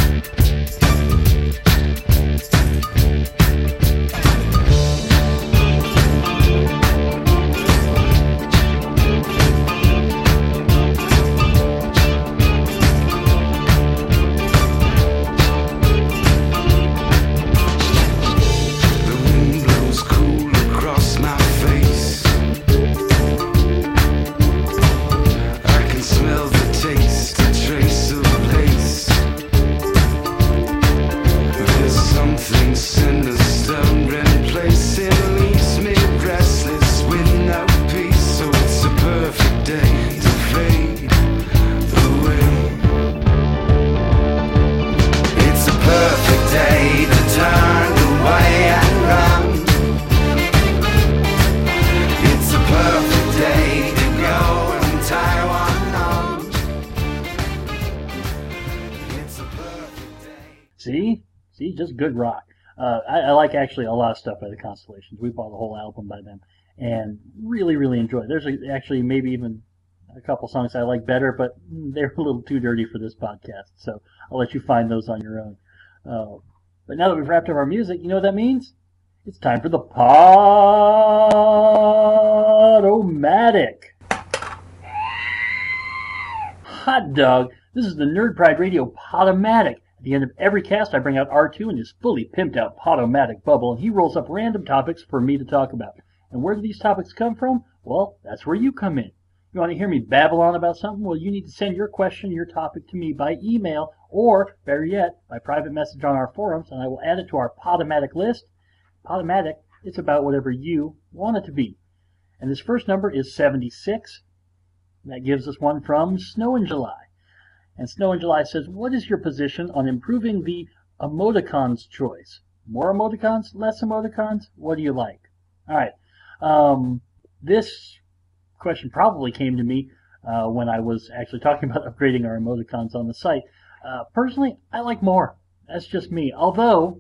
See? See? Just good rock. Uh, I, I like actually a lot of stuff by the Constellations. We bought a whole album by them and really, really enjoy it. There's a, actually maybe even a couple songs I like better, but they're a little too dirty for this podcast, so I'll let you find those on your own. Uh, but now that we've wrapped up our music, you know what that means? It's time for the Podomatic. Hot dog, this is the Nerd Pride Radio Podomatic. At the end of every cast, I bring out R two in his fully pimped out Podomatic bubble, and he rolls up random topics for me to talk about. And where do these topics come from? Well, that's where you come in. You want to hear me babble on about something? Well, you need to send your question, your topic to me by email, or, better yet, by private message on our forums, and I will add it to our Podomatic list. Podomatic, it's about whatever you want it to be. And this first number is seventy-six. That gives us one from Snow in July. And Snow in July says, what is your position on improving the emoticons choice? More emoticons? Less emoticons? What do you like? All right. Um, this question probably came to me uh, when I was actually talking about upgrading our emoticons on the site. Uh, personally, I like more. That's just me. Although,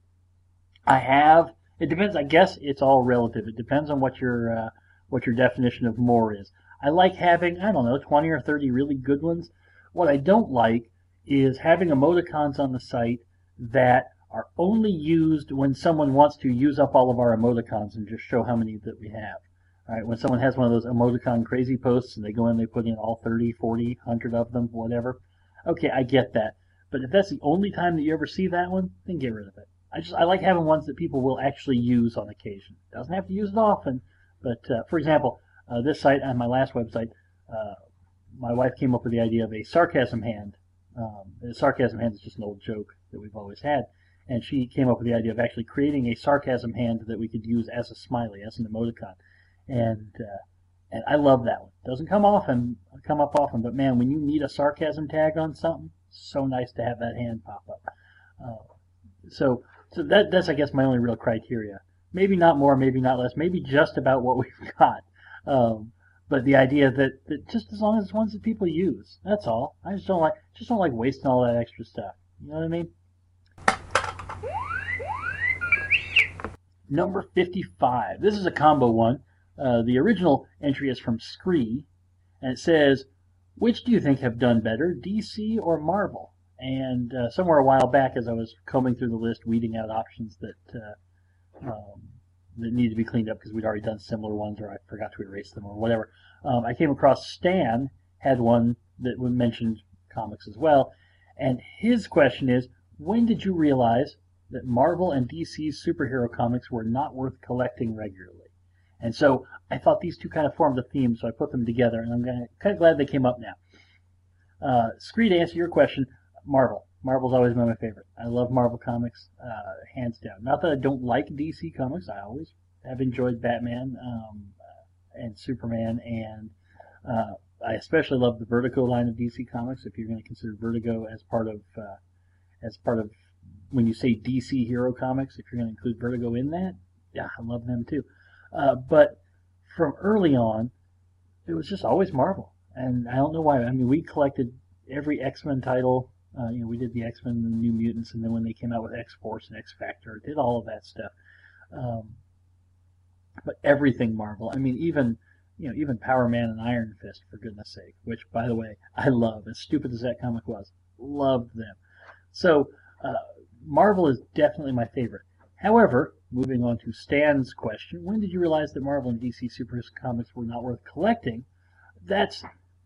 I have, it depends, I guess it's all relative. It depends on what your, uh, what your definition of more is. I like having, I don't know, twenty or thirty really good ones. What I don't like is having emoticons on the site that are only used when someone wants to use up all of our emoticons and just show how many that we have. All right, when someone has one of those emoticon crazy posts and they go in, they put in all thirty, forty, one hundred of them, whatever. Okay, I get that. But if that's the only time that you ever see that one, then get rid of it. I just I like having ones that people will actually use on occasion. Doesn't have to use it often, but uh, for example, uh, this site on my last website, uh, my wife came up with the idea of a sarcasm hand. Um, a sarcasm hand is just an old joke that we've always had, and she came up with the idea of actually creating a sarcasm hand that we could use as a smiley, as an emoticon, and uh, and I love that one. Doesn't come often, come up often, but man, when you need a sarcasm tag on something, so nice to have that hand pop up. Uh, so so that that's I guess my only real criteria. Maybe not more, maybe not less, maybe just about what we've got. Um, But the idea that, that just as long as it's ones that people use, that's all. I just don't like just don't like wasting all that extra stuff. You know what I mean? Number fifty-five. This is a combo one. Uh, the original entry is from Scree, and it says, which do you think have done better, D C or Marvel? And uh, somewhere a while back, as I was combing through the list, weeding out options that uh, um, that needed to be cleaned up because we'd already done similar ones, or I forgot to erase them, or whatever. Um, I came across Stan had one that mentioned comics as well, and his question is, when did you realize that Marvel and D C's superhero comics were not worth collecting regularly? And so I thought these two kind of formed a theme, so I put them together, and I'm gonna, kind of glad they came up now. Uh, Scree, to answer your question, Marvel. Marvel's always been my favorite. I love Marvel comics, uh, hands down. Not that I don't like D C comics. I always have enjoyed Batman um, and Superman, and uh, I especially love the Vertigo line of D C comics. If you're going to consider Vertigo as part of uh, as part of when you say D C hero comics, if you're going to include Vertigo in that, yeah, I love them too. Uh, but from early on, it was just always Marvel, and I don't know why. I mean, we collected every X-Men title. Uh, you know, we did the X-Men and the New Mutants, and then when they came out with X-Force and X-Factor, did all of that stuff. Um, but everything Marvel. I mean, even you know, even Power Man and Iron Fist, for goodness sake. Which, by the way, I love. As stupid as that comic was, loved them. So, uh, Marvel is definitely my favorite. However, moving on to Stan's question, when did you realize that Marvel and D C superhero comics were not worth collecting? That's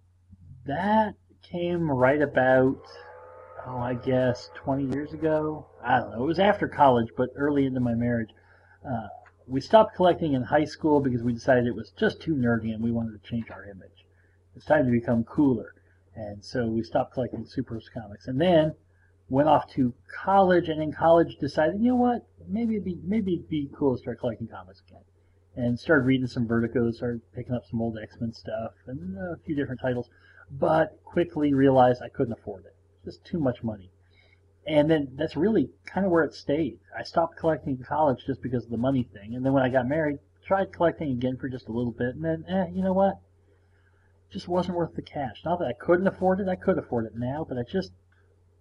that came right about. Oh, I guess twenty years ago? I don't know. It was after college, but early into my marriage. Uh, we stopped collecting in high school because we decided it was just too nerdy and we wanted to change our image. It's time to become cooler. And so we stopped collecting superhero comics. And then went off to college, and in college decided, you know what, maybe it'd be, maybe it'd be cool to start collecting comics again. And started reading some Vertigo, started picking up some old X-Men stuff, and a few different titles. But quickly realized I couldn't afford it. Just too much money. And then that's really kind of where it stayed. I stopped collecting in college just because of the money thing. And then when I got married, tried collecting again for just a little bit. And then, eh, you know what? Just wasn't worth the cash. Not that I couldn't afford it. I could afford it now. But I just,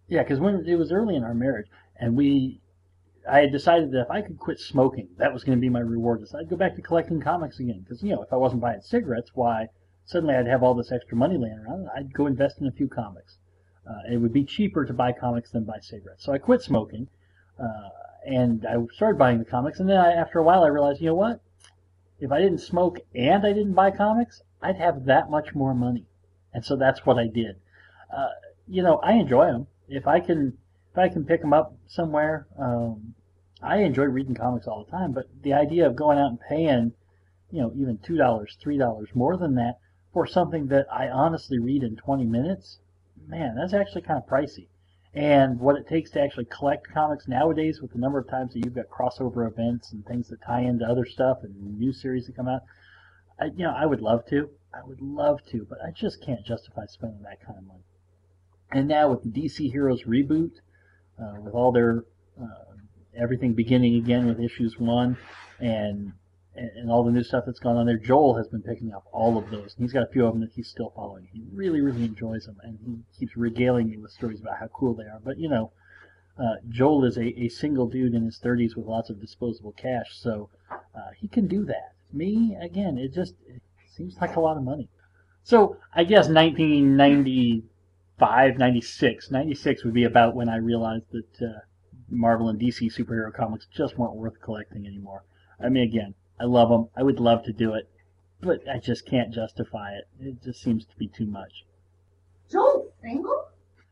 Yeah, because when it was early in our marriage, and we, I had decided that if I could quit smoking, that was going to be my reward. So I'd go back to collecting comics again. Because, you know, if I wasn't buying cigarettes, why, suddenly I'd have all this extra money laying around. I'd go invest in a few comics. Uh, it would be cheaper to buy comics than buy cigarettes. So I quit smoking, uh, and I started buying the comics. And then I, after a while, I realized, you know what? If I didn't smoke and I didn't buy comics, I'd have that much more money. And so that's what I did. Uh, you know, I enjoy them. If I can, if I can pick them up somewhere, um, I enjoy reading comics all the time. But the idea of going out and paying, you know, even two dollars, three dollars, more than that for something that I honestly read in twenty minutes, man, that's actually kind of pricey. And what it takes to actually collect comics nowadays, with the number of times that you've got crossover events and things that tie into other stuff and new series that come out, I, you know, I would love to. I would love to, but I just can't justify spending that kind of money. And now with the D C Heroes reboot, uh, with all their uh, everything beginning again with issues one, and, and and all the new stuff that's gone on there, Joel has been picking up all of those. And he's got a few of them that he's still following. He really, really enjoys them, and he keeps regaling me with stories about how cool they are. But you know, uh, Joel is a, a single dude in his thirties with lots of disposable cash, so uh, he can do that. Me, again, it just it seems like a lot of money. So I guess nineteen ninety-five, ninety-six, ninety-six would be about when I realized that uh, Marvel and D C superhero comics just weren't worth collecting anymore. I mean, again, I love them. I would love to do it, but I just can't justify it. It just seems to be too much. Joel's single?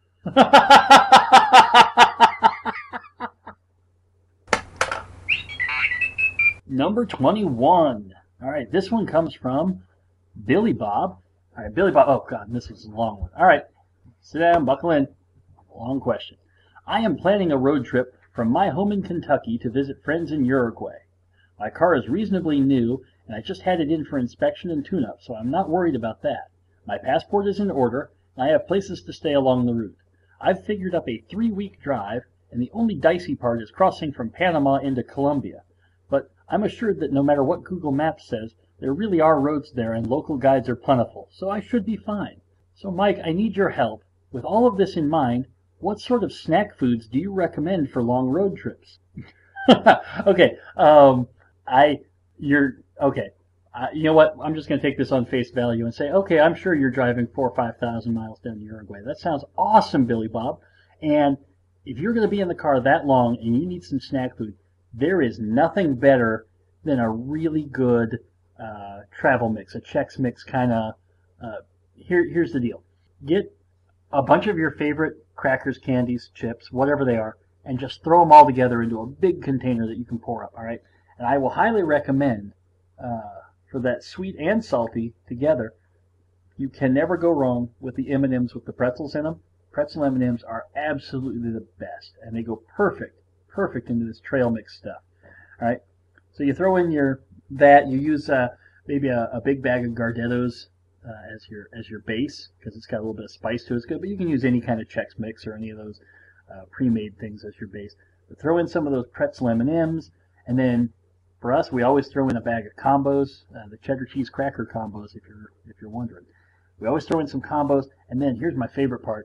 Number twenty-one. All right, this one comes from Billy Bob. All right, Billy Bob. Oh, God, this is a long one. All right, sit down, buckle in. Long question. I am planning a road trip from my home in Kentucky to visit friends in Uruguay. My car is reasonably new, and I just had it in for inspection and tune-up, so I'm not worried about that. My passport is in order, and I have places to stay along the route. I've figured up a three-week drive, and the only dicey part is crossing from Panama into Colombia. But I'm assured that no matter what Google Maps says, there really are roads there and local guides are plentiful, so I should be fine. So Mike, I need your help. With all of this in mind, what sort of snack foods do you recommend for long road trips? Okay, um, I, you're, okay. Uh, you know what? I'm just going to take this on face value and say, okay, I'm sure you're driving four or five thousand miles down to Uruguay. That sounds awesome, Billy Bob. And if you're going to be in the car that long and you need some snack food, there is nothing better than a really good uh, travel mix, a Chex Mix kind of. Uh, here, here's the deal: get a bunch of your favorite crackers, candies, chips, whatever they are, and just throw them all together into a big container that you can pour up. All right, and I will highly recommend uh, for that sweet and salty together. You can never go wrong with the M and M's with the pretzels in them. Pretzel M and M's are absolutely the best, and they go perfect. Perfect into this trail mix stuff. All right, so you throw in your that you use uh, maybe a, a big bag of Gardettos uh, as your as your base because it's got a little bit of spice to it. It's good, but you can use any kind of Chex Mix or any of those uh, pre-made things as your base. But throw in some of those pretzel M and M's, and then for us, we always throw in a bag of combos, uh, the cheddar cheese cracker combos. If you're if you're wondering, we always throw in some combos, and then here's my favorite part: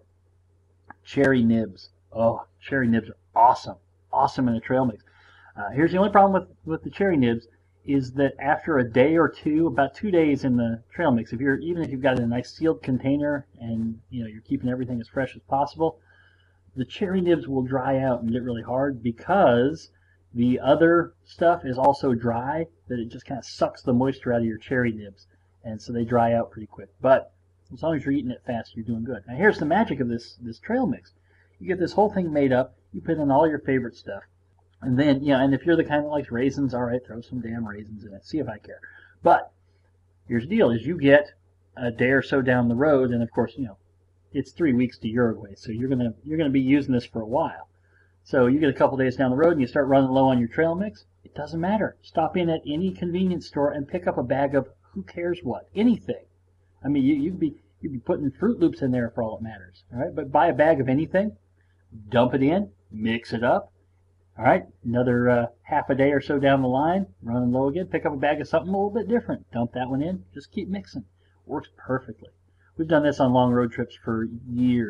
cherry nibs. Oh, cherry nibs are awesome. Awesome in a trail mix. Uh, here's the only problem with, with the cherry nibs is that after a day or two, about two days in the trail mix, if you're even if you've got it in a nice sealed container and you know you're keeping everything as fresh as possible, the cherry nibs will dry out and get really hard because the other stuff is also dry, that it just kind of sucks the moisture out of your cherry nibs, and so they dry out pretty quick. But as long as you're eating it fast, you're doing good. Now here's the magic of this this trail mix. You get this whole thing made up. You put in all your favorite stuff. And then, you know, and if you're the kind that likes raisins, all right, throw some damn raisins in it. See if I care. But here's the deal, is you get a day or so down the road, and of course, you know, it's three weeks to Uruguay, so you're gonna you're gonna be using this for a while. So you get a couple days down the road and you start running low on your trail mix. It doesn't matter. Stop in at any convenience store and pick up a bag of who cares what, anything. I mean, you, you'd be you'd be putting Fruit Loops in there for all it matters. All right, but buy a bag of anything, dump it in, mix it up. All right, another uh, half a day or so down the line, running low again, pick up a bag of something a little bit different, dump that one in, just keep mixing. Works perfectly. We've done this on long road trips for years,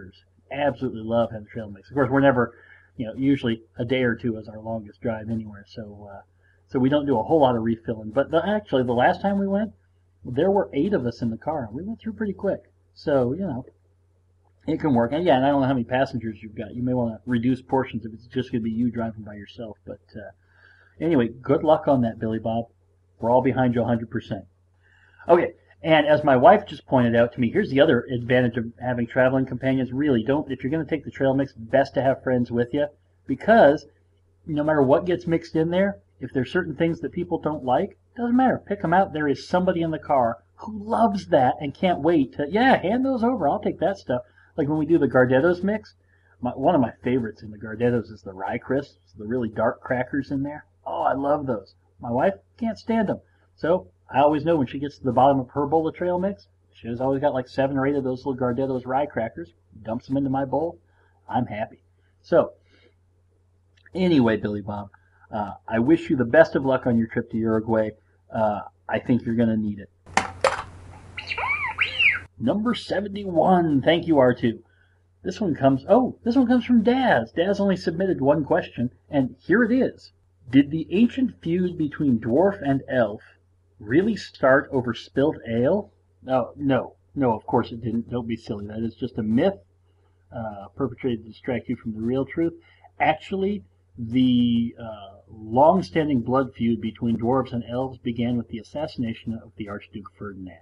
absolutely love having trail mix. Of course, we're never, you know, usually a day or two is our longest drive anywhere, so uh, so we don't do a whole lot of refilling. But the, actually, the last time we went, there were eight of us in the car, and we went through pretty quick. So, you know, it can work. And yeah, and I don't know how many passengers you've got. You may want to reduce portions if it's just going to be you driving by yourself. But uh, anyway, good luck on that, Billy Bob. We're all behind you one hundred percent. Okay, and as my wife just pointed out to me, here's the other advantage of having traveling companions. Really, don't, if you're going to take the trail mix, best to have friends with you, because no matter what gets mixed in there, if there's certain things that people don't like, doesn't matter. Pick them out. There is somebody in the car who loves that and can't wait to, yeah, hand those over. I'll take that stuff. Like when we do the Gardettos mix, my, one of my favorites in the Gardettos is the Rye Crisps, the really dark crackers in there. Oh, I love those. My wife can't stand them. So I always know when she gets to the bottom of her bowl of trail mix, she's always got like seven or eight of those little Gardettos Rye crackers, dumps them into my bowl. I'm happy. So anyway, Billy Bob, uh, I wish you the best of luck on your trip to Uruguay. Uh, I think you're going to need it. Number seventy-one. Thank you, R two. This one comes, oh, this one comes from Daz. Daz only submitted one question, and here it is. Did the ancient feud between dwarf and elf really start over spilt ale? No, no, no, of course it didn't. Don't be silly. That is just a myth uh, perpetrated to distract you from the real truth. Actually, the uh, long-standing blood feud between dwarves and elves began with the assassination of the Archduke Ferdinand.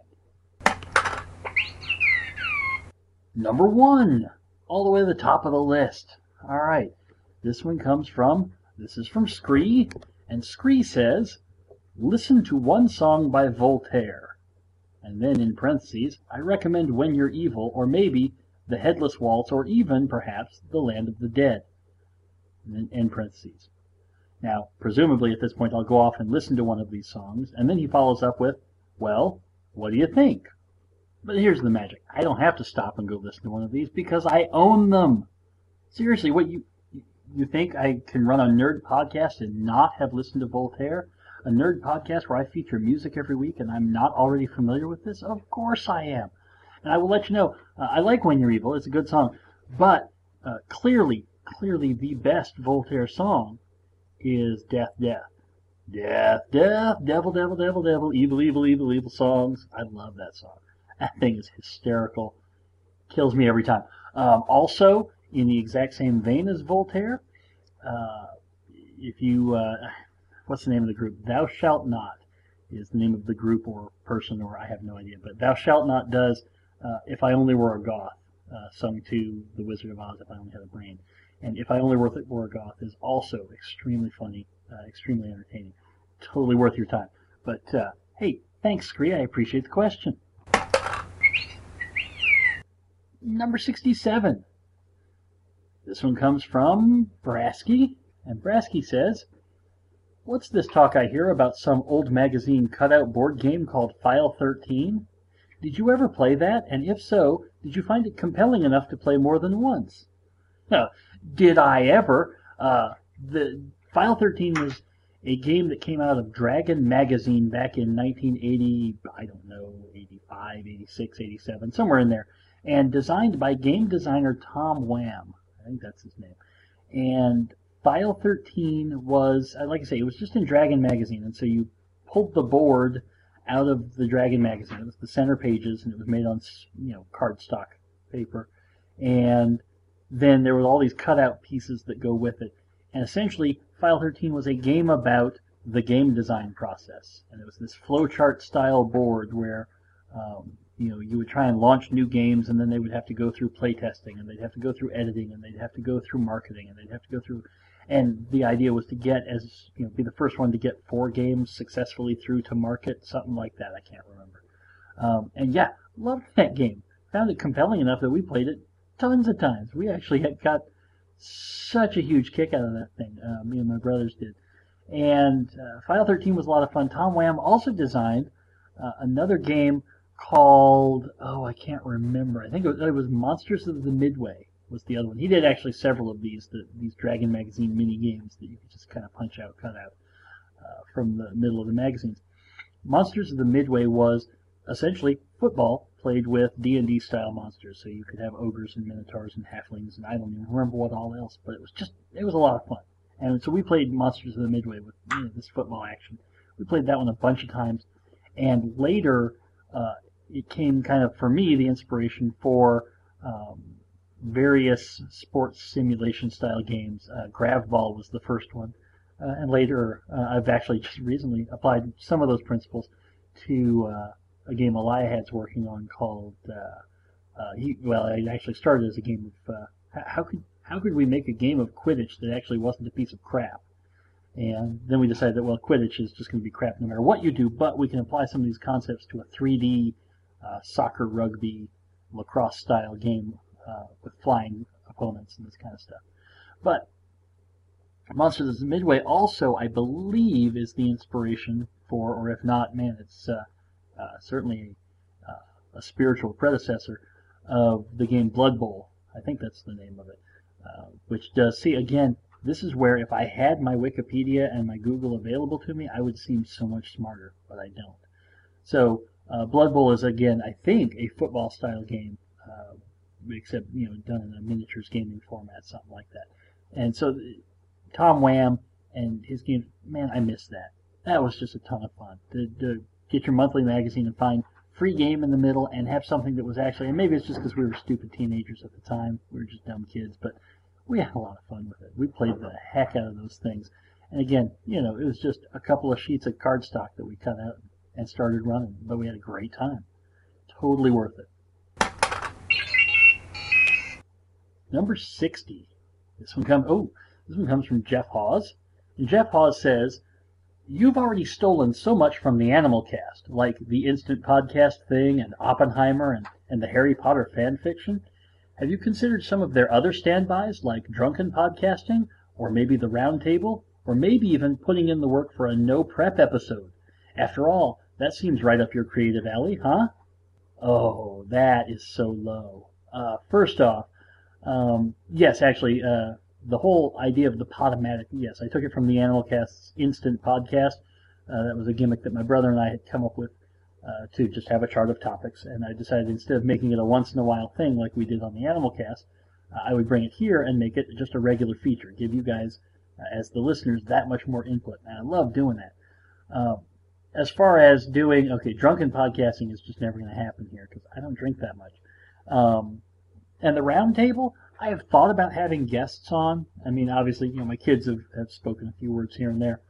Number one, all the way to the top of the list. All right, this one comes from, this is from Scree, and Scree says, listen to one song by Voltaire. And then in parentheses, I recommend When You're Evil, or maybe The Headless Waltz, or even, perhaps, The Land of the Dead. And then in parentheses. Now, presumably at this point I'll go off and listen to one of these songs, and then he follows up with, well, what do you think? But here's the magic. I don't have to stop and go listen to one of these because I own them. Seriously, what you you think I can run a nerd podcast and not have listened to Voltaire? A nerd podcast where I feature music every week and I'm not already familiar with this? Of course I am. And I will let you know, uh, I like When You're Evil. It's a good song. But uh, clearly, clearly the best Voltaire song is Death, Death. Death, Death, Devil, Devil, Devil, Devil, Evil, Evil, Evil, Evil songs. I love that song. That thing is hysterical. Kills me every time. Um, also, in the exact same vein as Voltaire, uh, if you, uh, what's the name of the group? Thou Shalt Not is the name of the group or person, or I have no idea. But Thou Shalt Not does uh, If I Only Were a Goth, uh, sung to The Wizard of Oz, If I Only Had a Brain. And If I Only Were, were a Goth is also extremely funny, uh, extremely entertaining. Totally worth your time. But, uh, hey, thanks, Scree. I appreciate the question. Number sixty-seven. This one comes from Brasky, and Brasky says, what's this talk I hear about some old magazine cutout board game called File thirteen? Did you ever play that? And if so, did you find it compelling enough to play more than once? Now, did I ever? Uh, the File thirteen was a game that came out of Dragon Magazine back in nineteen eighty, I don't know, eighty-five, eighty-six, eighty-seven, somewhere in there. And designed by game designer Tom Wham. I think that's his name. And File thirteen was, like I say, it was just in Dragon Magazine. And so you pulled the board out of the Dragon Magazine. It was the center pages, and it was made on, you know, cardstock paper. And then there were all these cutout pieces that go with it. And essentially, File thirteen was a game about the game design process. And it was this flowchart style board where, um, you know, you would try and launch new games, and then they would have to go through playtesting, and they'd have to go through editing, and they'd have to go through marketing, and they'd have to go through, and the idea was to get as, you know, be the first one to get four games successfully through to market, something like that, I can't remember. Um, and yeah, loved that game. Found it compelling enough that we played it tons of times. We actually had got such a huge kick out of that thing, uh, me and my brothers did. And uh, File thirteen was a lot of fun. Tom Wham also designed uh, another game called, oh, I can't remember. I think it was, it was Monsters of the Midway was the other one. He did actually several of these, the, these Dragon Magazine mini games that you could just kind of punch out, cut out uh, from the middle of the magazines. Monsters of the Midway was essentially football played with D and D style monsters. So you could have ogres and minotaurs and halflings, and I don't even remember what all else, but it was just, it was a lot of fun. And so we played Monsters of the Midway with, you know, this football action. We played that one a bunch of times. And later, uh, it came kind of, for me, the inspiration for um, various sports simulation style games. Uh, Gravball was the first one. Uh, and later, uh, I've actually just recently applied some of those principles to uh, a game Eliahad's working on called, uh, uh, he, well, it actually started as a game of, uh, how could how could we make a game of Quidditch that actually wasn't a piece of crap? And then we decided that, well, Quidditch is just going to be crap no matter what you do, but we can apply some of these concepts to a three D uh, soccer, rugby, lacrosse style game uh, with flying opponents and this kind of stuff. But Monsters of the Midway also, I believe, is the inspiration for, or if not, man, it's uh, uh, certainly uh, a spiritual predecessor of the game Blood Bowl. I think that's the name of it, uh, which does, see, again, this is where if I had my Wikipedia and my Google available to me, I would seem so much smarter, but I don't. So uh, Blood Bowl is, again, I think, a football-style game, uh, except, you know, done in a miniatures gaming format, something like that. And so Tom Wham and his games, man, I miss that. That was just a ton of fun. To, to get your monthly magazine and find free game in the middle and have something that was actually, and maybe it's just because we were stupid teenagers at the time, we were just dumb kids, but we had a lot of fun with it. We played the heck out of those things. And again, you know, it was just a couple of sheets of cardstock that we cut out and started running, but we had a great time. Totally worth it. Number sixty. This one comes, oh, this one comes from Jeff Hawes. And Jeff Hawes says, "You've already stolen so much from the Animal Cast, like the Instant Podcast thing and Oppenheimer and, and the Harry Potter fan fiction. Have you considered some of their other standbys, like Drunken Podcasting, or maybe the Round Table, or maybe even putting in the work for a no prep episode? After all, that seems right up your creative alley, huh?" Oh, that is so low. Uh, first off, um, yes, actually, uh, the whole idea of the Podomatic, yes, I took it from the Animal Cast's Instant Podcast. Uh, that was a gimmick that my brother and I had come up with uh, to just have a chart of topics, and I decided instead of making it a once-in-a-while thing like we did on the Animal Cast, uh, I would bring it here and make it just a regular feature, give you guys, uh, as the listeners, that much more input, and I love doing that. Um, as far as doing, okay, Drunken Podcasting is just never going to happen here, because I don't drink that much. Um, and the Round Table, I have thought about having guests on. I mean, obviously, you know, my kids have, have spoken a few words here and there.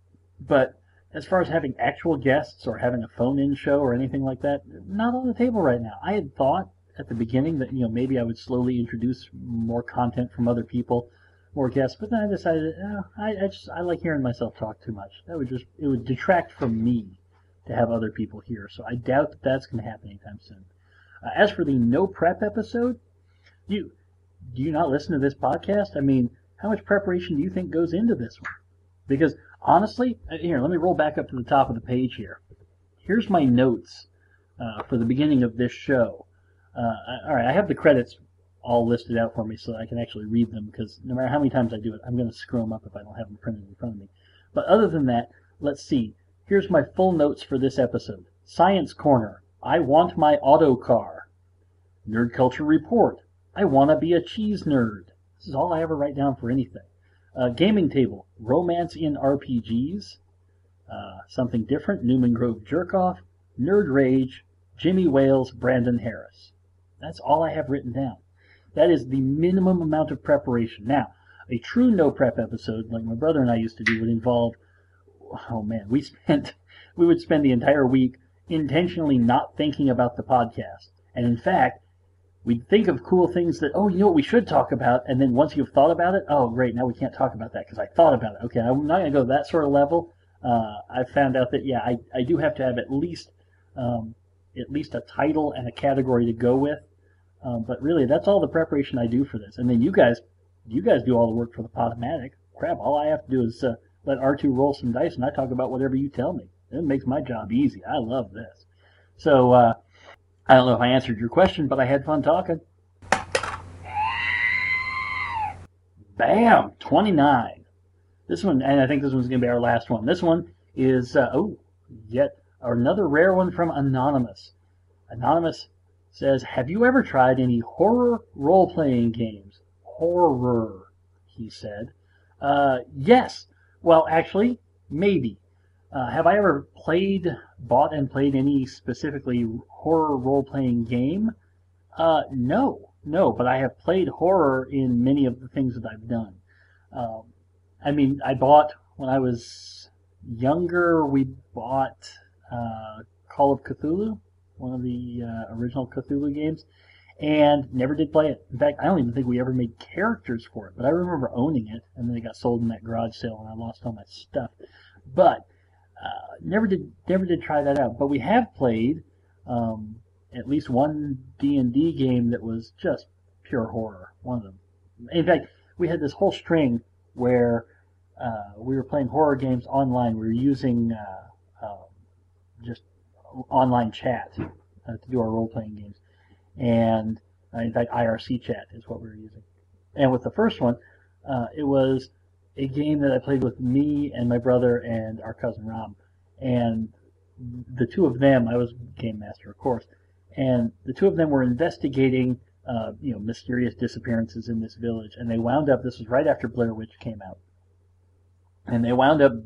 But as far as having actual guests or having a phone-in show or anything like that, not on the table right now. I had thought at the beginning that, you know, maybe I would slowly introduce more content from other people, more guests, but then I decided, oh, I, I just, I like hearing myself talk too much. That would just, it would detract from me to have other people here. So I doubt that that's going to happen anytime soon. Uh, as for the no prep episode, you... do you not listen to this podcast? I mean, how much preparation do you think goes into this one? Because, honestly, here, let me roll back up to the top of the page here. Here's my notes uh, for the beginning of this show. Uh, all right, I have the credits all listed out for me so that I can actually read them, because no matter how many times I do it, I'm going to screw them up if I don't have them printed in front of me. But other than that, let's see. Here's my full notes for this episode. Science Corner. I want my auto car. Nerd Culture Report. I want to be a cheese nerd. This is all I ever write down for anything. Uh, gaming Table. Romance in R P Gs. Uh, something different. Newman Grove Jerkoff. Nerd Rage. Jimmy Wales. Brandon Harris. That's all I have written down. That is the minimum amount of preparation. Now, a true no-prep episode, like my brother and I used to do, would involve, oh man, we spent, we would spend the entire week intentionally not thinking about the podcast. And in fact, we'd think of cool things that, oh, you know what we should talk about, and then once you've thought about it, oh, great, now we can't talk about that because I thought about it. Okay, I'm not going to go that sort of level. Uh, I found out that, yeah, I, I do have to have at least um, at least a title and a category to go with. Um, but really, that's all the preparation I do for this. And then you guys, you guys do all the work for the Podomatic. Crap, all I have to do is uh, let R two roll some dice, and I talk about whatever you tell me. It makes my job easy. I love this. So, uh, I don't know if I answered your question, but I had fun talking. Bam! twenty-nine. This one, and I think this one's going to be our last one. This one is, uh, oh, yet Another rare one from Anonymous. Anonymous says, have you ever tried any horror role-playing games? Horror, he said. Uh, yes. Well, actually, maybe. Uh, have I ever played, bought and played any specifically horror role-playing game? Uh, no. No, but I have played horror in many of the things that I've done. Um, I mean, I bought, when I was younger, we bought uh, Call of Cthulhu, one of the uh, original Cthulhu games, and never did play it. In fact, I don't even think we ever made characters for it, but I remember owning it, and then it got sold in that garage sale, and I lost all my stuff. But uh, never did never did try that out. But we have played um, at least one D and D game that was just pure horror, one of them. In fact, we had this whole string where uh, we were playing horror games online. We were using uh, uh, just online chat uh, to do our role-playing games. And, uh, in fact, I R C chat is what we were using. And with the first one, uh, it was a game that I played with me and my brother and our cousin Rob. And the two of them, I was game master, of course, and the two of them were investigating uh, you know, mysterious disappearances in this village. And they wound up, this was right after Blair Witch came out, and they wound up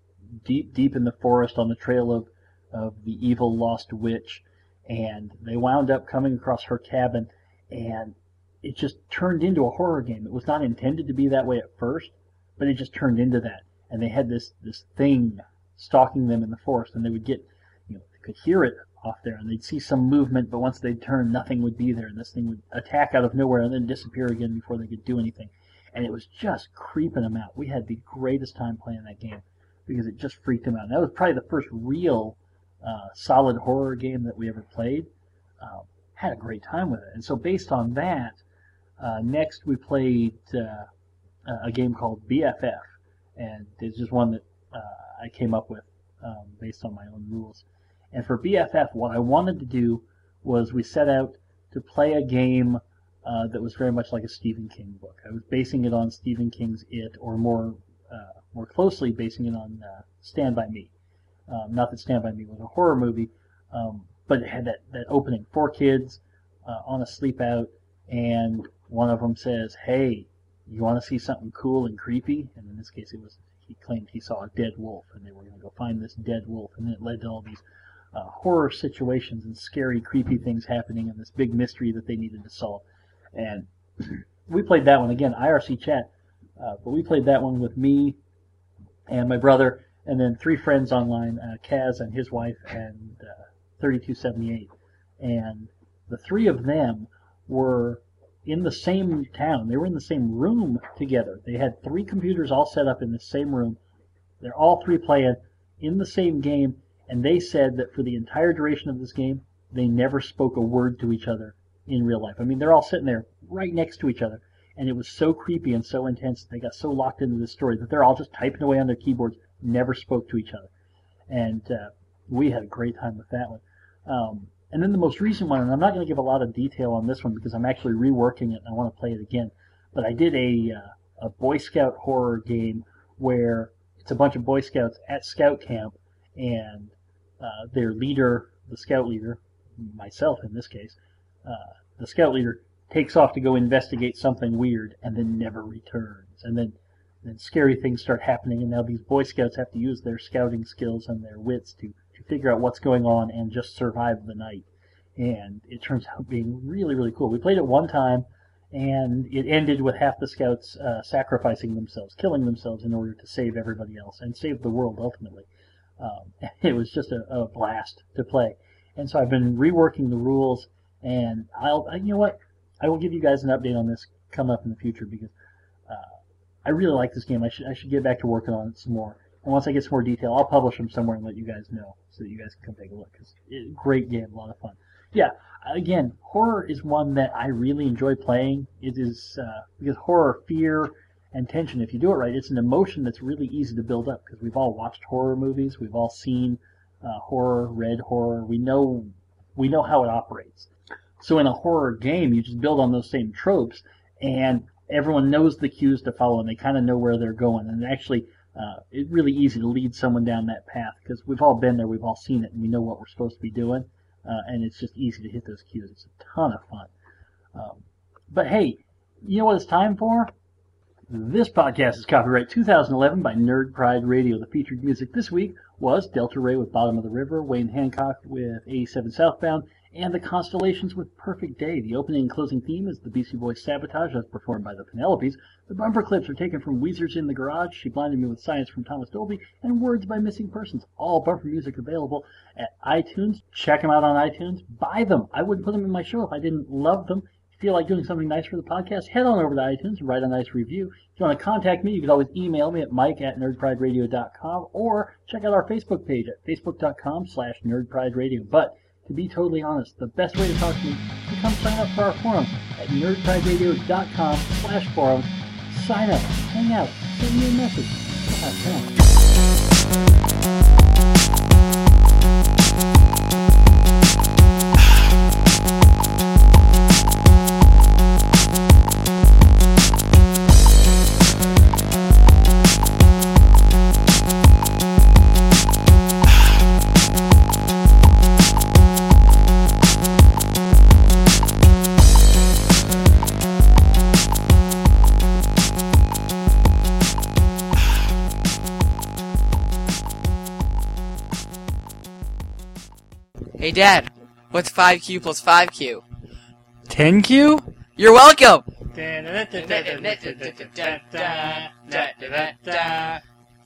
deep, deep in the forest on the trail of, of the evil lost witch. And they wound up coming across her cabin, and it just turned into a horror game. It was not intended to be that way at first, but it just turned into that. And they had this, this thing stalking them in the forest, and they would get, you know, they could hear it off there, and they'd see some movement, but once they'd turn, nothing would be there, and this thing would attack out of nowhere and then disappear again before they could do anything. And it was just creeping them out. We had the greatest time playing that game because it just freaked them out. And that was probably the first real uh, solid horror game that we ever played. Uh, had a great time with it. And so based on that, uh, next we played uh, a game called B F F, and it's just one that uh, I came up with um, based on my own rules. And for B F F, what I wanted to do was we set out to play a game uh, that was very much like a Stephen King book. I was basing it on Stephen King's It, or more uh, more closely basing it on uh, Stand By Me. Um, not that Stand By Me was a horror movie, um, but it had that, that opening. Four kids uh, on a sleep out, and one of them says, hey, you want to see something cool and creepy? And in this case, it was he claimed he saw a dead wolf, and they were going to go find this dead wolf. And then it led to all these uh, horror situations and scary, creepy things happening, and this big mystery that they needed to solve. And we played that one again, I R C chat, uh, but we played that one with me and my brother, and then three friends online, uh, Kaz and his wife, and uh, thirty-two seventy-eight. And the three of them were in the same town. They were in the same room together. They had three computers all set up in the same room. They're all three playing in the same game, and they said that for the entire duration of this game, they never spoke a word to each other in real life. I mean, they're all sitting there right next to each other, and it was so creepy and so intense. They got so locked into this story that they're all just typing away on their keyboards, never spoke to each other. And uh, we had a great time with that one. Um, and then the most recent one, and I'm not going to give a lot of detail on this one because I'm actually reworking it and I want to play it again, but I did a, uh, a Boy Scout horror game where it's a bunch of Boy Scouts at scout camp, and uh, their leader, the scout leader, myself in this case, uh, the scout leader takes off to go investigate something weird and then never returns. And then, then scary things start happening, and now these Boy Scouts have to use their scouting skills and their wits to, to figure out what's going on and just survive the night. And it turns out being really, really cool. We played it one time, and it ended with half the scouts uh, sacrificing themselves, killing themselves in order to save everybody else and save the world ultimately. Um, it was just a, a blast to play. And so I've been reworking the rules, and I'll, you know what, I will give you guys an update on this coming up in the future because uh, I really like this game. I should I should get back to working on it some more. And once I get some more detail, I'll publish them somewhere and let you guys know so that you guys can come take a look. Cause it, great game, a lot of fun. Yeah, again, horror is one that I really enjoy playing. It is uh, because horror, fear, and tension, if you do it right, it's an emotion that's really easy to build up because we've all watched horror movies. We've all seen uh, horror, read horror. We know we know how it operates. So in a horror game, you just build on those same tropes, and everyone knows the cues to follow, and they kind of know where they're going. And actually, Uh, it's really easy to lead someone down that path because we've all been there, we've all seen it, and we know what we're supposed to be doing. Uh, and it's just easy to hit those cues. It's a ton of fun. Um, but hey, you know what it's time for? This podcast is copyright two thousand eleven by Nerd Pride Radio. The featured music this week was Delta Ray with Bottom of the River, Wayne Hancock with eighty-seven Southbound, and The Constellations with Perfect Day. The opening and closing theme is the Beastie Boys Sabotage, as performed by the Penelopes. The bumper clips are taken from Weezer's In the Garage, She Blinded Me with Science from Thomas Dolby, and Words by Missing Persons. All bumper music available at iTunes. Check them out on iTunes. Buy them. I wouldn't put them in my show if I didn't love them. If you feel like doing something nice for the podcast, head on over to iTunes and write a nice review. If you want to contact me, you can always email me at mike at nerdprideradio dot com or check out our Facebook page at facebook.com slash nerdprideradio. But to be totally honest, the best way to talk to me is to come sign up for our forum at nerdprideradio.com slash forums. Sign up, hang out, send me a message. We'll have Hey Dad, what's five Q plus five Q? ten Q? You're welcome!